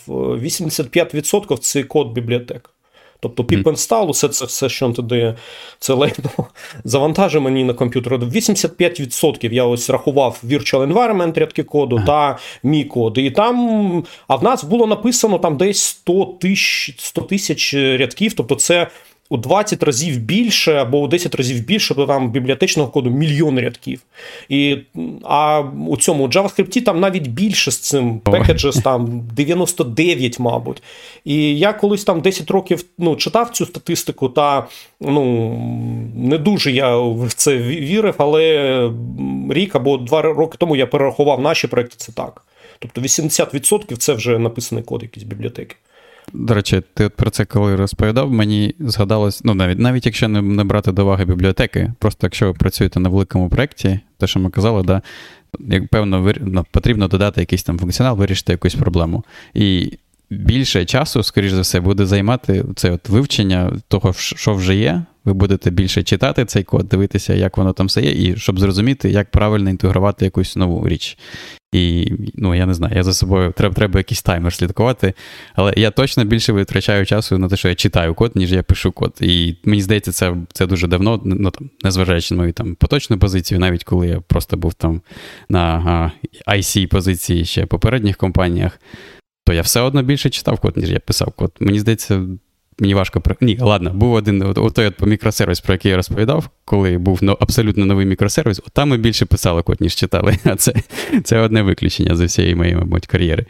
85% це код бібліотек. Тобто pip install, все, що туди, це легко завантажує мені на комп'ютер. 85% я ось рахував virtual environment рядки коду та мій код. І там, а в нас було написано там десь 100 тисяч рядків, тобто це у 20 разів більше або у 10 разів більше, то там бібліотечного коду мільйон рядків. А у цьому JavaScript там навіть більше з цим, packages там 99, мабуть. І я колись там 10 років читав цю статистику, та не дуже я в це вірив, але рік або 2 роки тому я перерахував наші проекти, це так. Тобто 80% це вже написаний код якісь бібліотеки. До речі, ти про це коли розповідав, мені згадалось, навіть якщо не брати до уваги бібліотеки, просто якщо ви працюєте на великому проєкті, те, що ми казали, певно, потрібно додати якийсь там функціонал, вирішити якусь проблему. І більше часу, скоріш за все, буде займати це вивчення того, що вже є. Ви будете більше читати цей код, дивитися, як воно там все є, і щоб зрозуміти, як правильно інтегрувати якусь нову річ. І, я не знаю, я за собою, треба якийсь таймер слідкувати, але я точно більше витрачаю часу на те, що я читаю код, ніж я пишу код. І мені здається, це дуже давно, незважаючи на мою там поточну позицію, навіть коли я просто був там на IC-позиції ще в попередніх компаніях, то я все одно більше читав код, ніж я писав код. Мені здається, мені важко... був один той мікросервіс, про який я розповідав, коли був абсолютно новий мікросервіс, там ми більше писали код, ніж читали. А це одне виключення з всієї моєї, мабуть, кар'єри.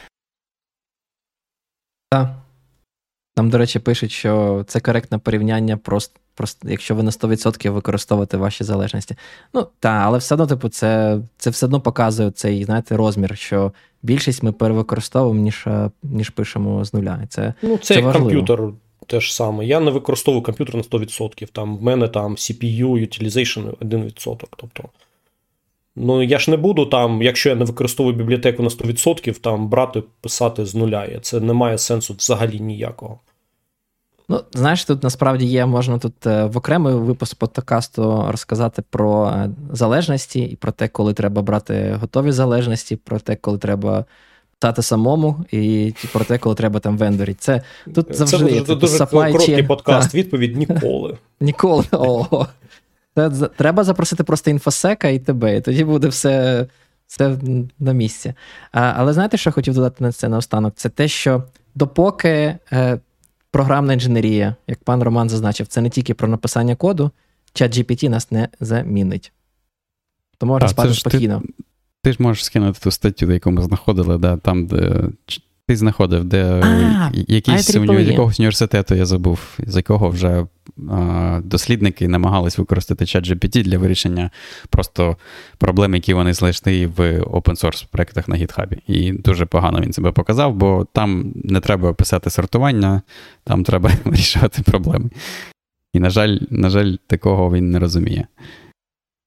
Так. Там, до речі, пишуть, що це коректне порівняння, просто якщо ви на 100% використовуєте ваші залежності. Але все одно, це все одно показує цей, знаєте, розмір, що більшість ми перевикористовуємо, ніж пишемо з нуля. Це як комп'ютер теж саме. Я не використовую комп'ютер на 100%. Там в мене там CPU utilization 1%. Тобто, я ж не буду там, якщо я не використовую бібліотеку на 100%, там брати, писати з нуля. Це не має сенсу взагалі ніякого. Знаєш, тут насправді можна тут в окремий випуск подкасту розказати про залежності і про те, коли треба брати готові залежності, про те, коли треба писати самому, і про те, коли треба там вендорити. Це тут завжди це дуже короткий подкаст, відповідь ніколи. Ніколи. Треба запросити просто інфосека і тебе, і тоді буде все на місці. Але знаєте, що я хотів додати на це наостанок? Це те, що допоки програмна інженерія, як пан Роман зазначив, це не тільки про написання коду, ChatGPT нас не замінить. Тому можна спати спокійно. Ти ж можеш скинути ту статтю, яку ми знаходили, там, де ти знаходив, де якийсь з якогось університету, я забув, з якого вже дослідники намагались використати ChatGPT для вирішення просто проблем, які вони знайшли в open-source проєктах на GitHub. І дуже погано він себе показав, бо там не треба писати сортування, там треба вирішувати проблеми. І, на жаль, такого він не розуміє.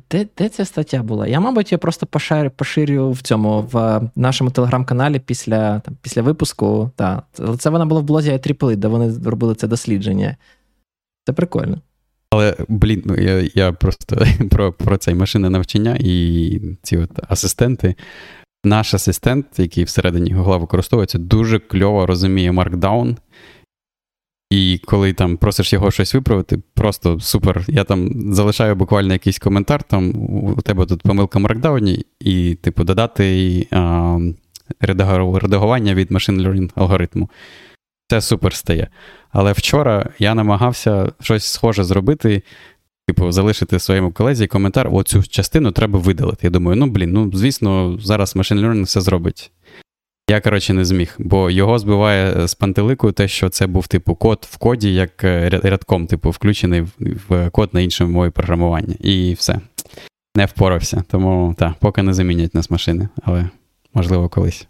Де ця стаття була? Я, мабуть, я просто поширю в нашому телеграм-каналі після випуску. Та. Але це вона була в блозі IEEE, де вони робили це дослідження. Це прикольно. Але, я просто про це машинне навчання і ці от асистенти. Наш асистент, який всередині Google використовується, дуже кльово розуміє Markdown. І коли там просиш його щось виправити, просто супер. Я там залишаю буквально якийсь коментар, там у тебе тут помилка в Markdown, і типу додати редагування від machine learning алгоритму. Це супер стає. Але вчора я намагався щось схоже зробити, типу залишити своєму колезі коментар, оцю частину треба видалити. Я думаю, звісно, зараз machine learning все зробить. Я, коротше, не зміг, бо його збиває з пантелику те, що це був, типу, код в коді, як рядком, типу, включений в код на іншій мові програмування. І все. Не впорався. Тому, так, поки не замінять нас машини, але, можливо, колись.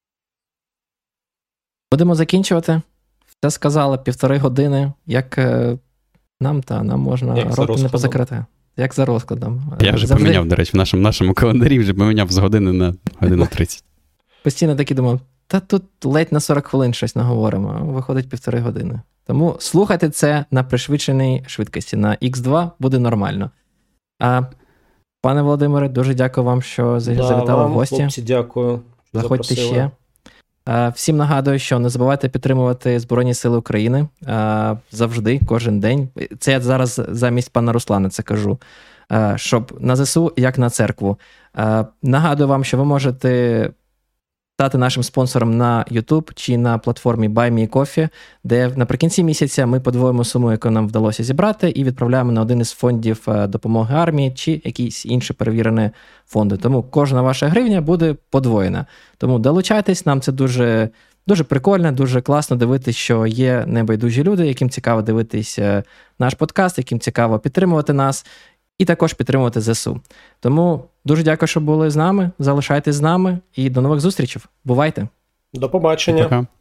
Будемо закінчувати. Все сказали, 1,5 години. Як нам можна роти не позакрити. Як за розкладом. Я вже поміняв, до речі, в нашому календарі вже поміняв з години на годину 30. Постійно таки думав, тут ледь на 40 хвилин щось наговоримо, а виходить 1,5 години. Тому слухайте це на пришвидшеній швидкості, на X2 буде нормально. Пане Володимире, дуже дякую вам, що завітали в гості. Хлопці, дякую. Заходьте ще. Всім нагадую, що не забувайте підтримувати Збройні Сили України завжди, кожен день. Це я зараз замість пана Руслана це кажу. Щоб на ЗСУ, як на церкву. Нагадую вам, що ви можете стати нашим спонсором на YouTube чи на платформі Buy Me Coffee, де наприкінці місяця ми подвоїмо суму, яку нам вдалося зібрати, і відправляємо на один із фондів допомоги армії чи якісь інші перевірені фонди. Тому кожна ваша гривня буде подвоєна. Тому долучайтесь, нам це дуже, дуже прикольно, дуже класно дивитися, що є небайдужі люди, яким цікаво дивитись наш подкаст, яким цікаво підтримувати нас. І також підтримувати ЗСУ. Тому дуже дякую, що були з нами. Залишайтесь з нами і до нових зустрічей. Бувайте! До побачення! Пока.